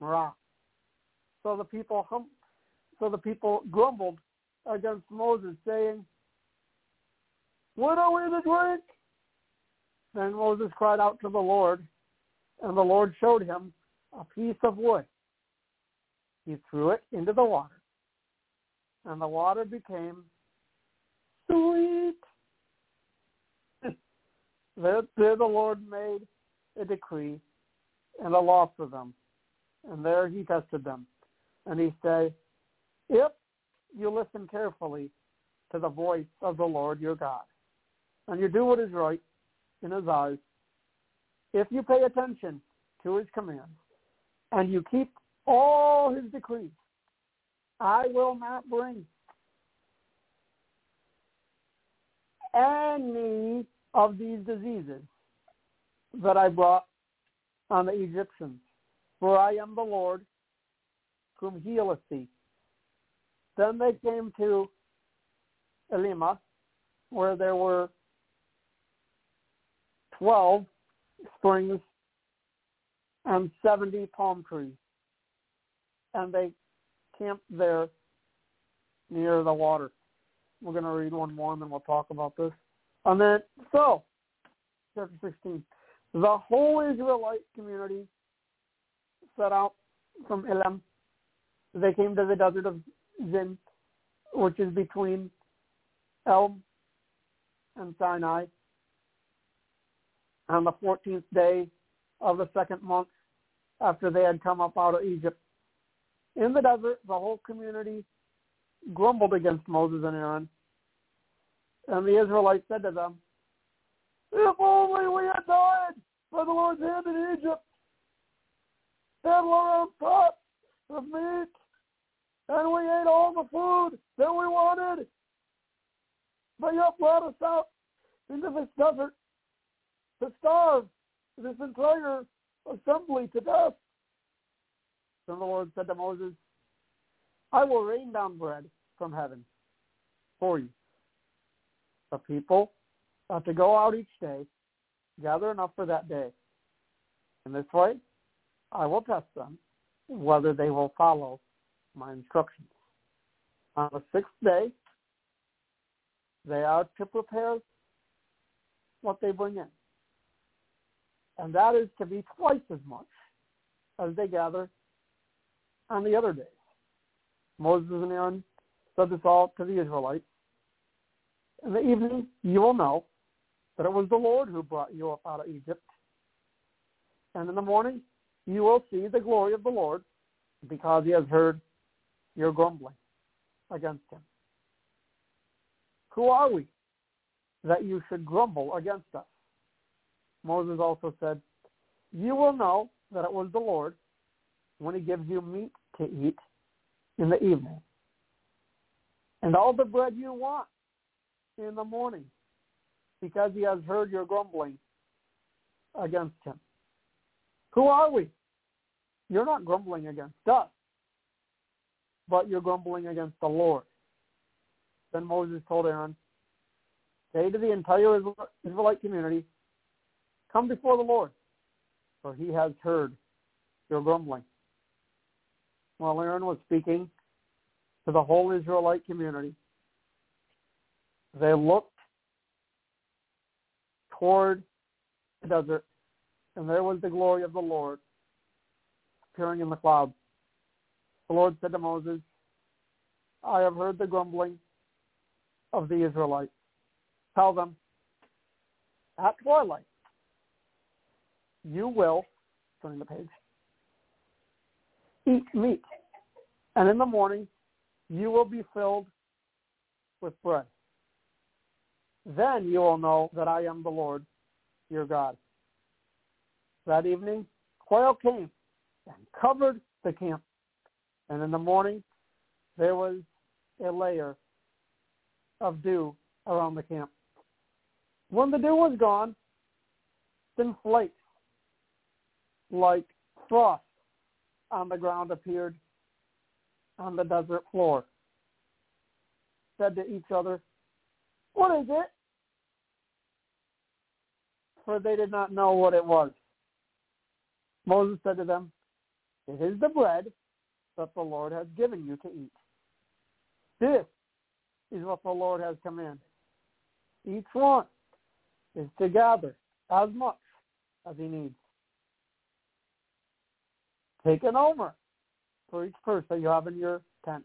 Marah. So the people hum- so the people grumbled against Moses, saying, "What are we to drink?" Then Moses cried out to the Lord, and the Lord showed him a piece of wood. He threw it into the water, and the water became sweet. There, there the Lord made a decree and a law for them, and there he tested them. And he said, if you listen carefully to the voice of the Lord your God, and you do what is right in his eyes, if you pay attention to his commands, and you keep all his decrees, I will not bring any of these diseases that I brought on the Egyptians, for I am the Lord whom healeth thee. Then they came to Elima, where there were twelve springs and seventy palm trees, and they camped there near the water. We're going to read one more, and then we'll talk about this. And then, so, chapter sixteen, the whole Israelite community set out from Elim. They came to the desert of Zin, which is between Elm and Sinai, on the fourteenth day of the second month after they had come up out of Egypt. In the desert, the whole community grumbled against Moses and Aaron. And the Israelites said to them, if only we had died by the Lord's hand in Egypt, and were on pots of meat, and we ate all the food that we wanted. But you brought us out into this desert to starve this entire assembly to death. Then the Lord said to Moses, I will rain down bread from heaven for you. The people have to go out each day, gather enough for that day. In this way, I will test them whether they will follow my instructions. On the sixth day, they are to prepare what they bring in. And that is to be twice as much as they gather on the other days. Moses and Aaron said this all to the Israelites. In the evening, you will know that it was the Lord who brought you up out of Egypt. And in the morning, you will see the glory of the Lord, because he has heard your grumbling against him. Who are we that you should grumble against us? Moses also said, you will know that it was the Lord when he gives you meat to eat in the evening, and all the bread you want in the morning, because he has heard your grumbling against him. Who are we? You're not grumbling against us, but you're grumbling against the Lord. Then Moses told Aaron, say to the entire Israelite community, come before the Lord, for he has heard your grumbling. While Aaron was speaking to the whole Israelite community, they looked toward the desert, and there was the glory of the Lord appearing in the clouds. The Lord said to Moses, I have heard the grumbling of the Israelites. Tell them, at twilight, you will, turning the page, eat meat, and in the morning you will be filled with bread. Then you will know that I am the Lord, your God. That evening, quail came and covered the camp, and in the morning there was a layer of dew around the camp. When the dew was gone, thin flakes like frost on the ground appeared on the desert floor. Said to each other, what is it? For they did not know what it was. Moses said to them, It is the bread that the Lord has given you to eat. This is what the Lord has commanded. Each one is to gather as much as he needs. Take an omer for each purse that you have in your tent.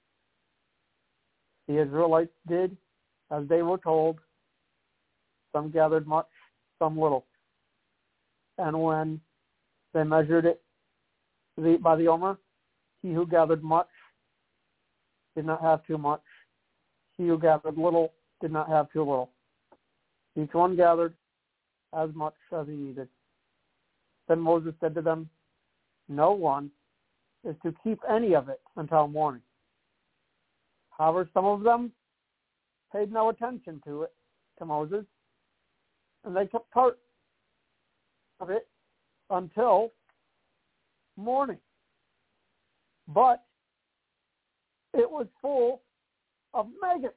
The Israelites did as they were told. Some gathered much, some little. And when they measured it by the omer, he who gathered much did not have too much. He who gathered little did not have too little. Each one gathered as much as he needed. Then Moses said to them, no one is to keep any of it until morning. However, some of them paid no attention to it, to Moses, and they kept part of it until morning. But it was full of maggots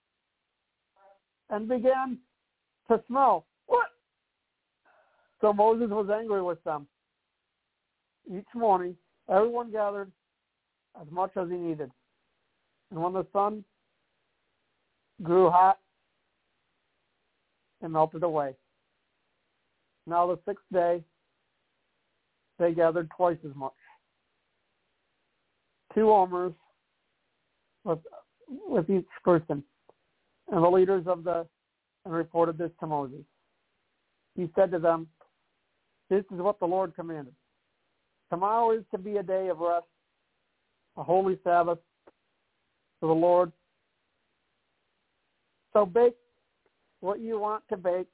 and began to smell. What? So Moses was angry with them. Each morning, everyone gathered as much as he needed. And when the sun grew hot, it melted away. Now the sixth day, they gathered twice as much. Two omers with, with each person. And the leaders of the, and reported this to Moses. He said to them, this is what the Lord commanded. Tomorrow is to be a day of rest, a holy Sabbath for the Lord. So bake what you want to bake,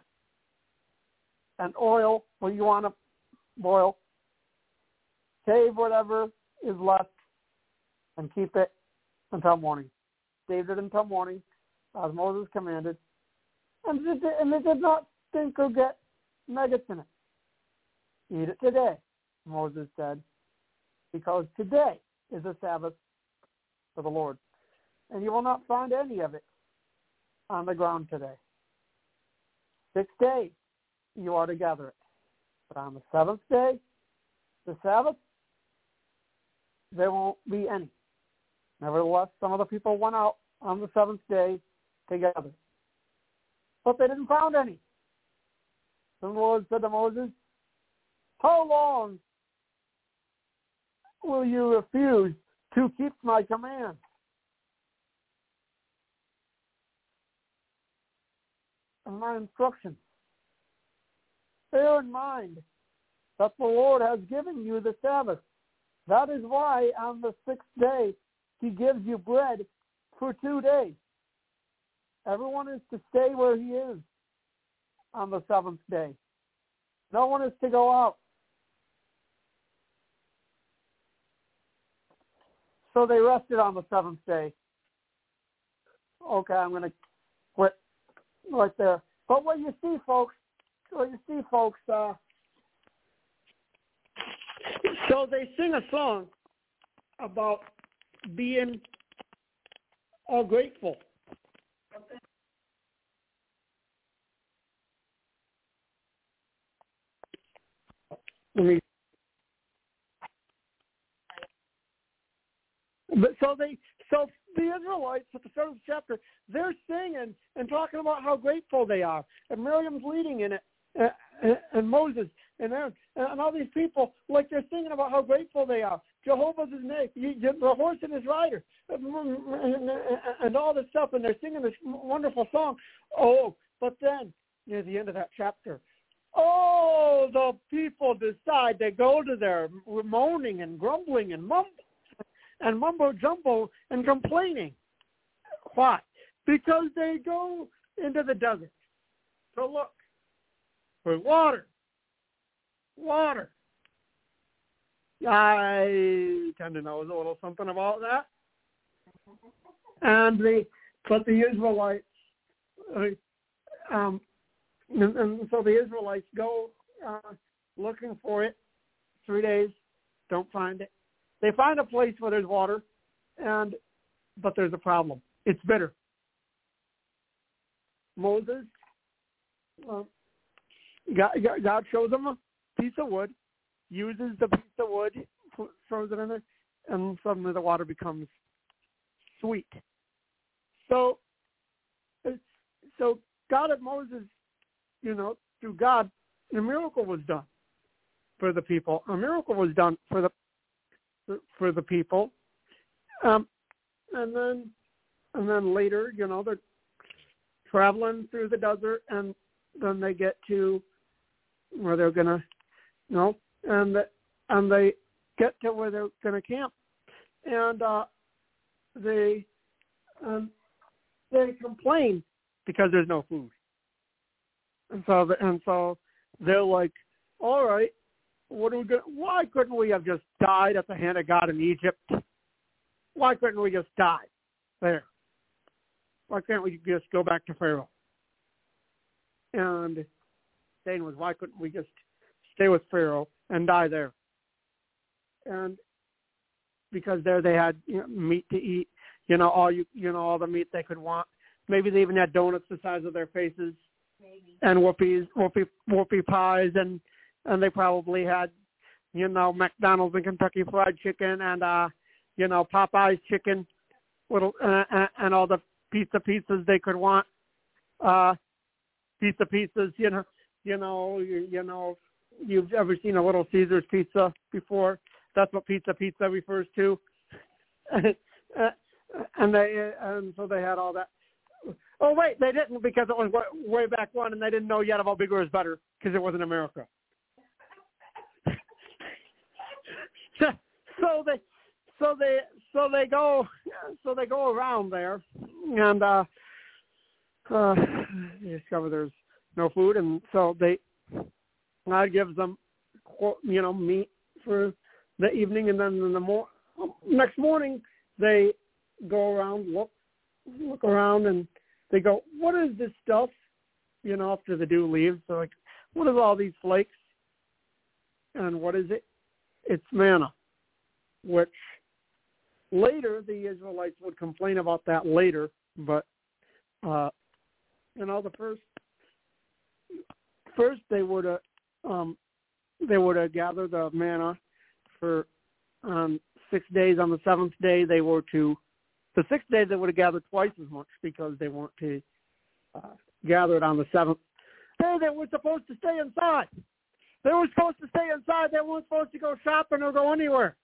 and oil what you want to boil. Save whatever is left and keep it until morning. Saved it until morning, as Moses commanded. And it, and it did not stink or get maggots in it. Eat it today, Moses said, because today is a Sabbath for the Lord, and you will not find any of it on the ground today. Six days you are to gather it, but on the seventh day, the Sabbath, there won't be any. Nevertheless, some of the people went out on the seventh day to gather, but they didn't find any. Then the Lord said to Moses, how long will you refuse to keep my command? And my instructions. Bear in mind that the Lord has given you the Sabbath. That is why on the sixth day he gives you bread for two days. Everyone is to stay where he is on the seventh day. No one is to go out. So they rested on the seventh day. Okay, I'm going to quit right there. But what you see, folks, what you see, folks, uh, so they sing a song about being all grateful. Let me But so they, so the Israelites at the start of the chapter, they're singing and talking about how grateful they are, and Miriam's leading in it, and, and Moses and Aaron, and all these people, like they're singing about how grateful they are. Jehovah's his name, you, the horse and his rider, and, and all this stuff, and they're singing this wonderful song. Oh, but then near the end of that chapter, oh, the people decide they go to their moaning and grumbling and mumbling. And mumbo-jumbo and complaining. Why? Because they go into the desert to look for water. Water. I tend to know a little something about that. And the, but the Israelites, uh, um, and, and so the Israelites go uh, looking for it three days, don't find it. They find a place where there's water, and but there's a problem. It's bitter. Moses, uh, God, God shows them a piece of wood, uses the piece of wood put, throws it in there, and suddenly the water becomes sweet. So, so God at Moses, you know, through God, a miracle was done for the people. A miracle was done for the for the people, um, and then and then later, you know, they're traveling through the desert, and then they get to where they're gonna, you know, and the, and they get to where they're gonna camp, and uh, they um, they complain because there's no food, and so the, and so they're like, all right, what are we going? Why couldn't we have just died at the hand of God in Egypt? Why couldn't we just die there? Why can't we just go back to Pharaoh? And saying was, why couldn't we just stay with Pharaoh and die there? And because there they had, you know, meat to eat, you know, all you, you know, all the meat they could want. Maybe they even had donuts the size of their faces. Maybe. And whoopies, whoopie, whoopie pies, and and they probably had, you know, McDonald's and Kentucky Fried Chicken, and uh, you know, Popeye's chicken, little, uh, and all the pizza pizzas they could want. Uh, pizza pizzas, you know, you know, you, you know, you've ever seen a Little Caesars pizza before? That's what pizza pizza refers to. and they, and so they had all that. Oh, wait, they didn't, because it was way back when, and they didn't know yet about bigger is better because it wasn't America. so they, so they, so they go, so they go around there, and uh, uh, they discover there's no food, and so they, God gives them, you know, meat for the evening, and then in the mor- next morning they go around, look, look around, and they go, what is this stuff? You know, after the dew leaves, they're like, what is all these flakes? And what is it? It's manna, which later the Israelites would complain about that later, but, uh, you know, the first, first they would have, um, they would have gathered the manna for um, six days. On the seventh day, they were to, the sixth day they would have gathered twice as much because they weren't to uh, gather it on the seventh. Hey, they were supposed to stay inside. They were supposed to stay inside. They weren't supposed to go shopping or go anywhere.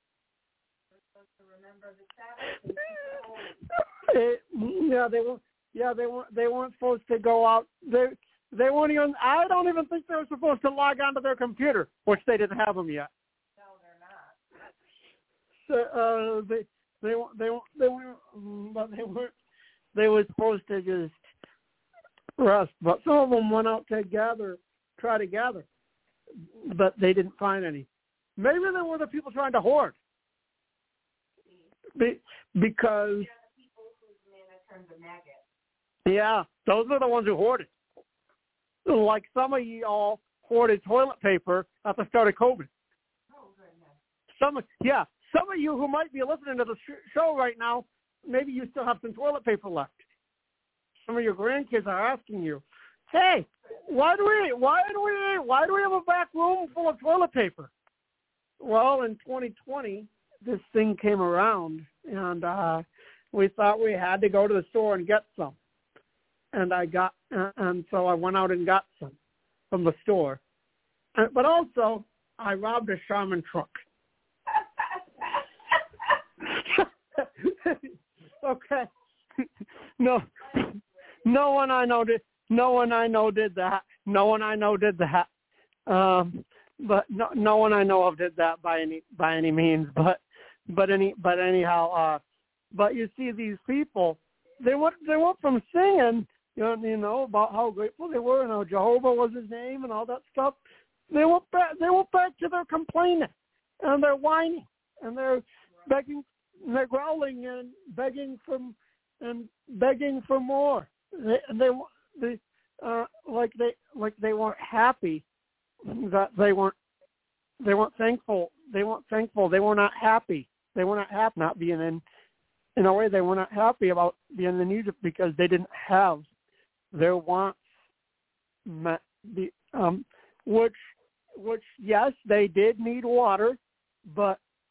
It, yeah, they were. Yeah, they weren't. They weren't supposed to go out. They they weren't even. I don't even think they were supposed to log onto their computer, which they didn't have them yet. No, they're not. So uh, they they they they weren't. But they weren't. They were supposed to just rest. But some of them went out to gather, try to gather, but they didn't find any. Maybe they were the people trying to hoard. Be, because yeah, those are the ones who hoarded. Like some of y'all hoarded toilet paper at the start of COVID. Oh, goodness. Some, yeah, some of you who might be listening to the sh- show right now, maybe you still have some toilet paper left. Some of your grandkids are asking you, "Hey, why do we, why do we, why do we have a back room full of toilet paper?" Well, in twenty twenty. This thing came around, and uh, we thought we had to go to the store and get some. And I got, uh, and so I went out and got some from the store. Uh, but also, I robbed a Charmin truck. Okay. No, no one I know did. No one I know did that. No one I know did that. Um, but no, no one I know of did that by any by any means. But. But any, but anyhow, uh, but you see these people, they went, they went from singing, you know, you know, about how grateful they were and how Jehovah was his name and all that stuff. They went back, they went back to their complaining and they're whining and they're begging, and they're growling and begging for, and begging for more. They, they, they uh, like they, like they weren't happy that they weren't, they weren't thankful. They weren't thankful. They were not happy. They were not happy not being in, in a way, they were not happy about being in Egypt because they didn't have their wants met. The, um, which, which, yes, they did need water, but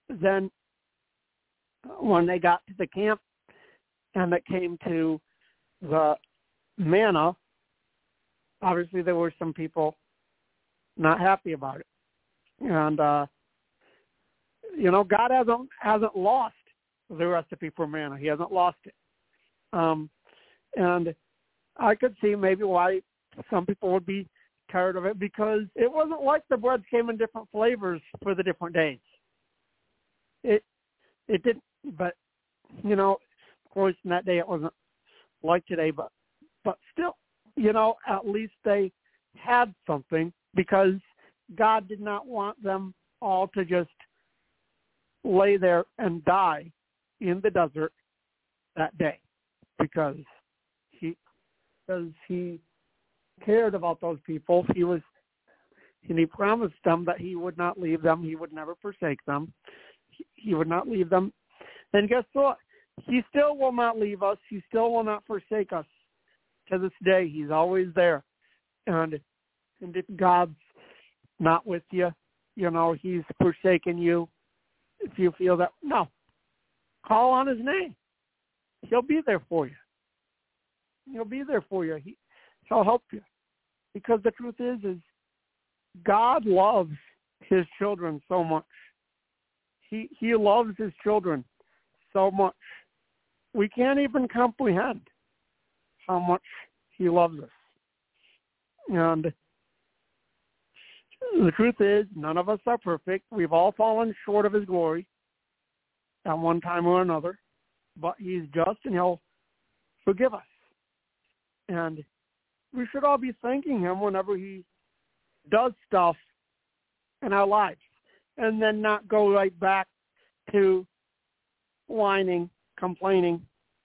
then when they got to the camp and it came to the manna, obviously there were some people not happy about it. And, uh, you know, God hasn't, hasn't lost the recipe for manna. He hasn't lost it. Um, and I could see maybe why some people would be tired of it, because it wasn't like the breads came in different flavors for the different days. It it didn't, but, you know, of course, in that day it wasn't like today, but but still, you know, at least they had something, because God did not want them all to just lay there and die in the desert that day, because he because he cared about those people. He was, and he promised them that he would not leave them. He would never forsake them. He, he would not leave them. And guess what? He still will not leave us. He still will not forsake us. To this day, he's always there. And and if God's not with you, you know, he's forsaken you, if you feel that, no, call on his name. He'll be there for you. He'll be there for you. He, he'll help you. Because the truth is, is God loves his children so much. He he loves his children so much. We can't even comprehend how much he loves us. And the truth is, none of us are perfect. We've all fallen short of his glory at one time or another. But he's just, and he'll forgive us. And we should all be thanking him whenever he does stuff in our lives, and then not go right back to whining, complaining,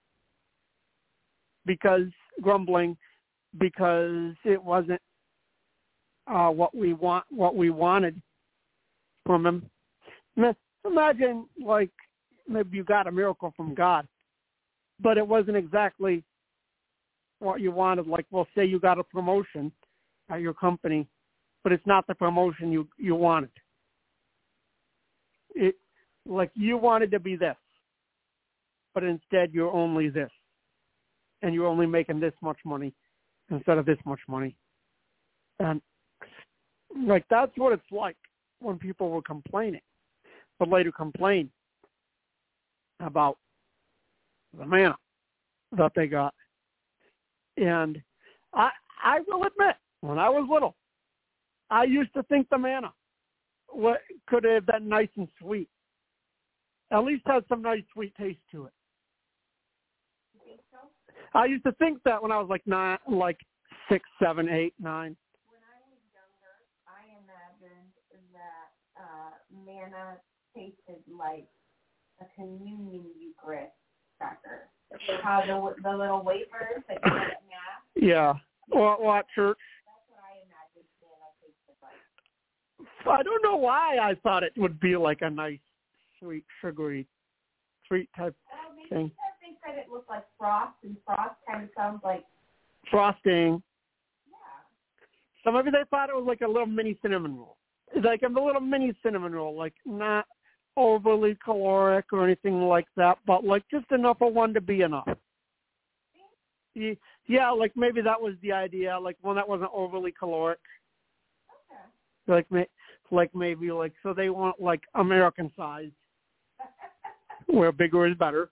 because grumbling, because it wasn't uh, what we want, what we wanted from him. Imagine, like, maybe you got a miracle from God, but it wasn't exactly what you wanted. Like, well, say you got a promotion at your company, but it's not the promotion you, you wanted. It, like, you wanted to be this, but instead you're only this, and you're only making this much money instead of this much money. And, like, that's what it's like when people were complaining, but later complain about the manna that they got. And I I will admit, when I was little, I used to think the manna what could have been nice and sweet. At least had some nice sweet taste to it. You think so? I used to think that when I was like nine, like six, seven, eight, nine. When I was younger, I imagined that uh, manna tasted like a communion Eucharist cracker. How the the little wafers that you get at mass. Yeah. Well, well, at church. That's what I imagined manna tasted like. I don't know why I thought it would be like a nice, sweet, sugary, sweet type Well, maybe thing. because they said it looked like frost, and frost kind of sounds like Frosting. yeah. So maybe they thought it was like a little mini cinnamon roll. Like a little mini cinnamon roll, like not overly caloric or anything like that, but like just enough of one to be enough. Yeah, like maybe that was the idea, like one that wasn't overly caloric. Okay. Like, like maybe like, so they want like American size, where bigger is better.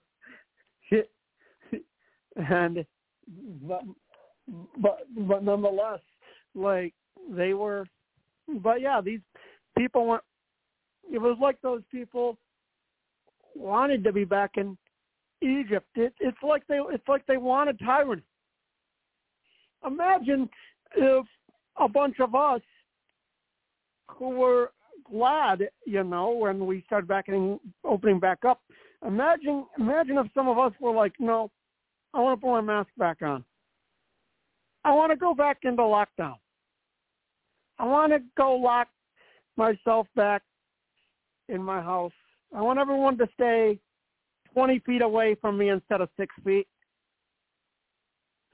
And, but, but, but nonetheless, like they were, but yeah, these people went, it was like those people wanted to be back in Egypt. It, it's like they, it's like they wanted tyranny. Imagine if a bunch of us who were glad, you know, when we started back in, opening back up. Imagine, imagine if some of us were like, no, I want to put my mask back on. I want to go back into lockdown. I want to go lock myself back in my house. I want everyone to stay twenty feet away from me instead of six feet.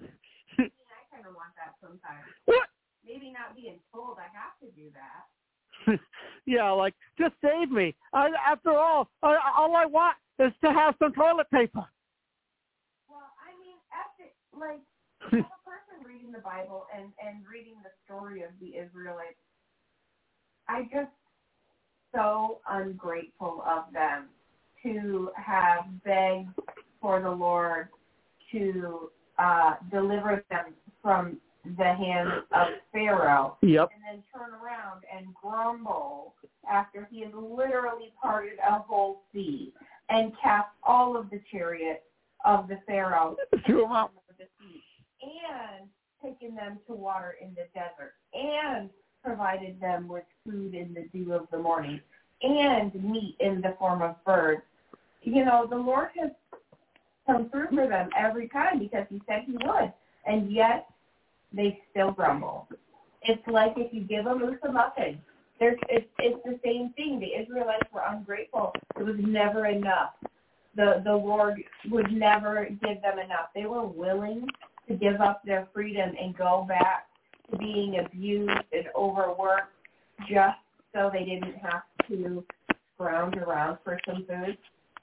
I kind of want that sometimes. What? Maybe not being told I have to do that. yeah, like, just save me. I, after all, I, all I want is to have some toilet paper. Well, I mean, after, like, as a person reading the Bible and, and reading the story of the Israelites, I just so ungrateful of them to have begged for the Lord to uh, deliver them from the hands of Pharaoh, yep. and then turn around and grumble after he has literally parted a whole sea and cast all of the chariots of the Pharaoh to out. the sea, and taken them to water in the desert, and provided them with food in the dew of the morning, and meat in the form of birds. You know, the Lord has come through for them every time because he said he would, and yet they still grumble. It's like if you give a moose a muffin. There's, it's, it's the same thing. The Israelites were ungrateful. It was never enough. The, the Lord would never give them enough. They were willing to give up their freedom and go back to being abused and overworked just so they didn't have to scrounge around for some food.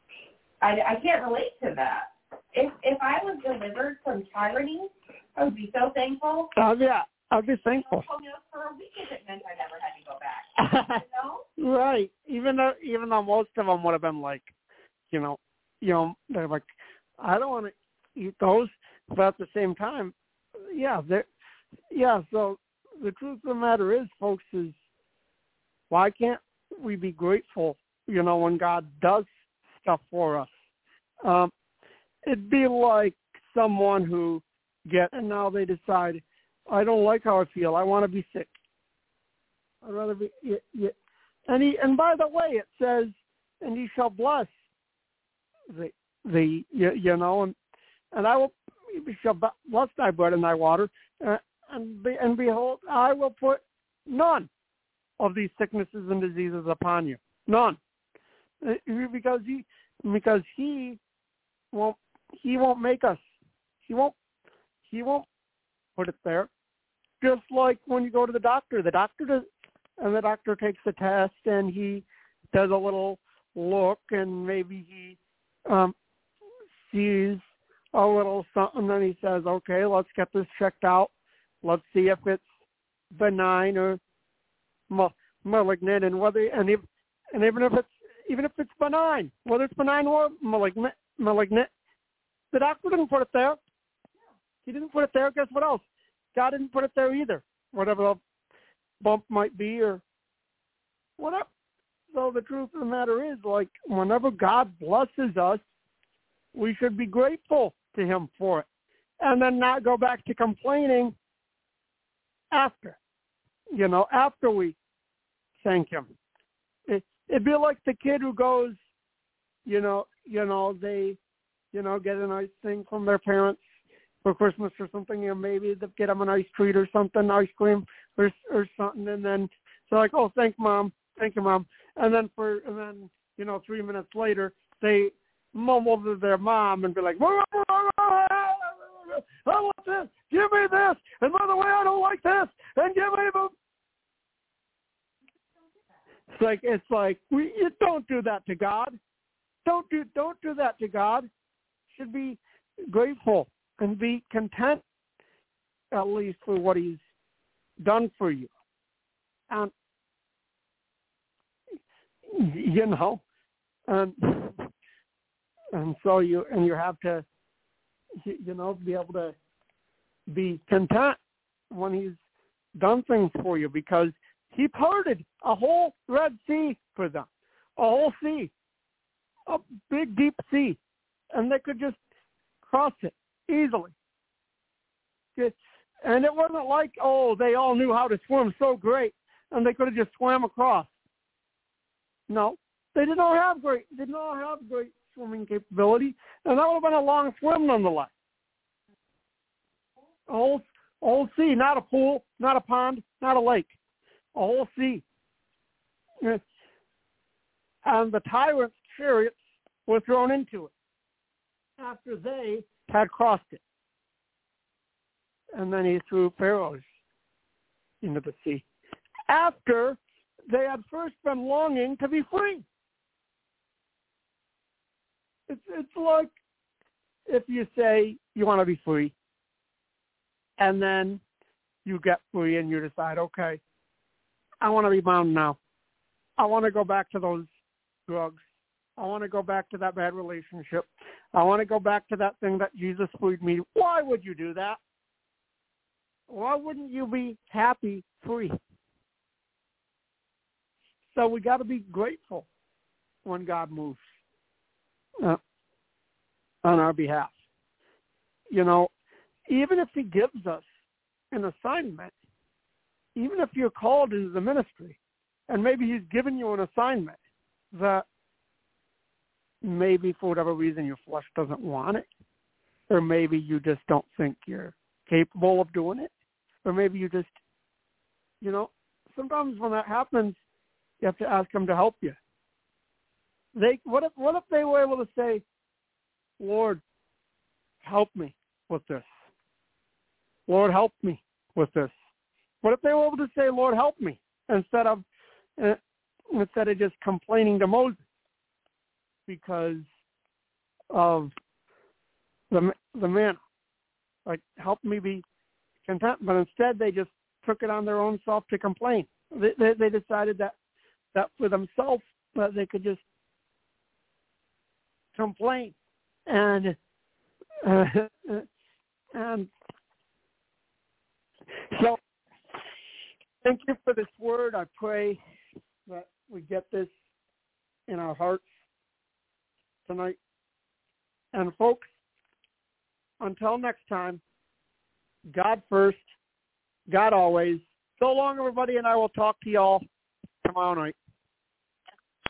I, I can't relate to that. If if I was delivered from tyranny, I would be so thankful. Oh, uh, yeah, I'd be thankful. You know, for a week if it meant I never had to go back. You know? Right. Even though even though most of them would have been like, you know, you know, they're like, I don't want to eat those, but at the same time, yeah, they're, yeah. So the truth of the matter is, folks, is why can't we be grateful, you know, when God does stuff for us? Um, it'd be like someone who get and now they decide, I don't like how I feel. I want to be sick. I'd rather be. Yeah, yeah. And he, and by the way, it says, and he shall bless the the you, you know, and and I will he shall bless thy bread and thy water, uh, and be, and behold, I will put none of these sicknesses and diseases upon you. None, because he because he won't he won't make us. He won't he won't put it there. Just like when you go to the doctor, the doctor does, and the doctor takes the test and he does a little look and maybe he um, sees a little something and he says, okay, let's get this checked out. Let's see if it's benign or malignant, and whether and if and even if it's even if it's benign, whether it's benign or malignant, malignant, the doctor didn't put it there. He didn't put it there. Guess what else? God didn't put it there either. Whatever the bump might be or whatever. So the truth of the matter is, like, whenever God blesses us, we should be grateful to him for it, and then not go back to complaining after, you know, after we thank him. It, it'd be like the kid who goes, you know, you know, they, you know, get a nice thing from their parents for Christmas or something, or maybe they get them a nice treat or something, ice cream or or something, and then they're like, oh, thank mom, thank you, mom, and then for and then you know, three minutes later they mumble to their mom and be like, I want this, give me this, and by the way, I don't like this, and give me the. It's like it's like we you don't do that to God. Don't do don't do that to God. Should be grateful and be content, at least for what he's done for you. And you know, and and so you and you have to, you know, be able to be content when he's done things for you, because he parted a whole Red Sea for them, a whole sea, a big deep sea, and they could just cross it easily. And it wasn't like, oh, they all knew how to swim so great and they could have just swam across. No, they did not have great, did not have great swimming capability, and that would have been a long swim nonetheless. A whole, a whole sea, not a pool, not a pond, not a lake, a whole sea. And the tyrant's chariots were thrown into it after they had crossed it. And then he threw Pharaoh's into the sea. After they had first been longing to be free. It's it's like if you say you want to be free, and then you get free and you decide, okay, I want to be bound now. I want to go back to those drugs. I want to go back to that bad relationship. I want to go back to that thing that Jesus freed me. Why would you do that? Why wouldn't you be happy free? So we got to be grateful when God moves uh, on our behalf. You know, even if he gives us an assignment, even if you're called into the ministry, and maybe he's given you an assignment that maybe for whatever reason your flesh doesn't want it, or maybe you just don't think you're capable of doing it, or maybe you just, you know, sometimes when that happens, you have to ask them to help you. They what if what if they were able to say, Lord, help me with this. Lord, help me with this. What if they were able to say, Lord, help me, instead of uh, instead of just complaining to Moses because of the the manna, like help me be content. But instead, they just took it on their own self to complain. They they, they decided that that for themselves that they could just complain, and uh, and so. Thank you for this word. I pray that we get this in our hearts tonight. And folks, until next time, God first, God always. So long, everybody, and I will talk to y'all tomorrow night.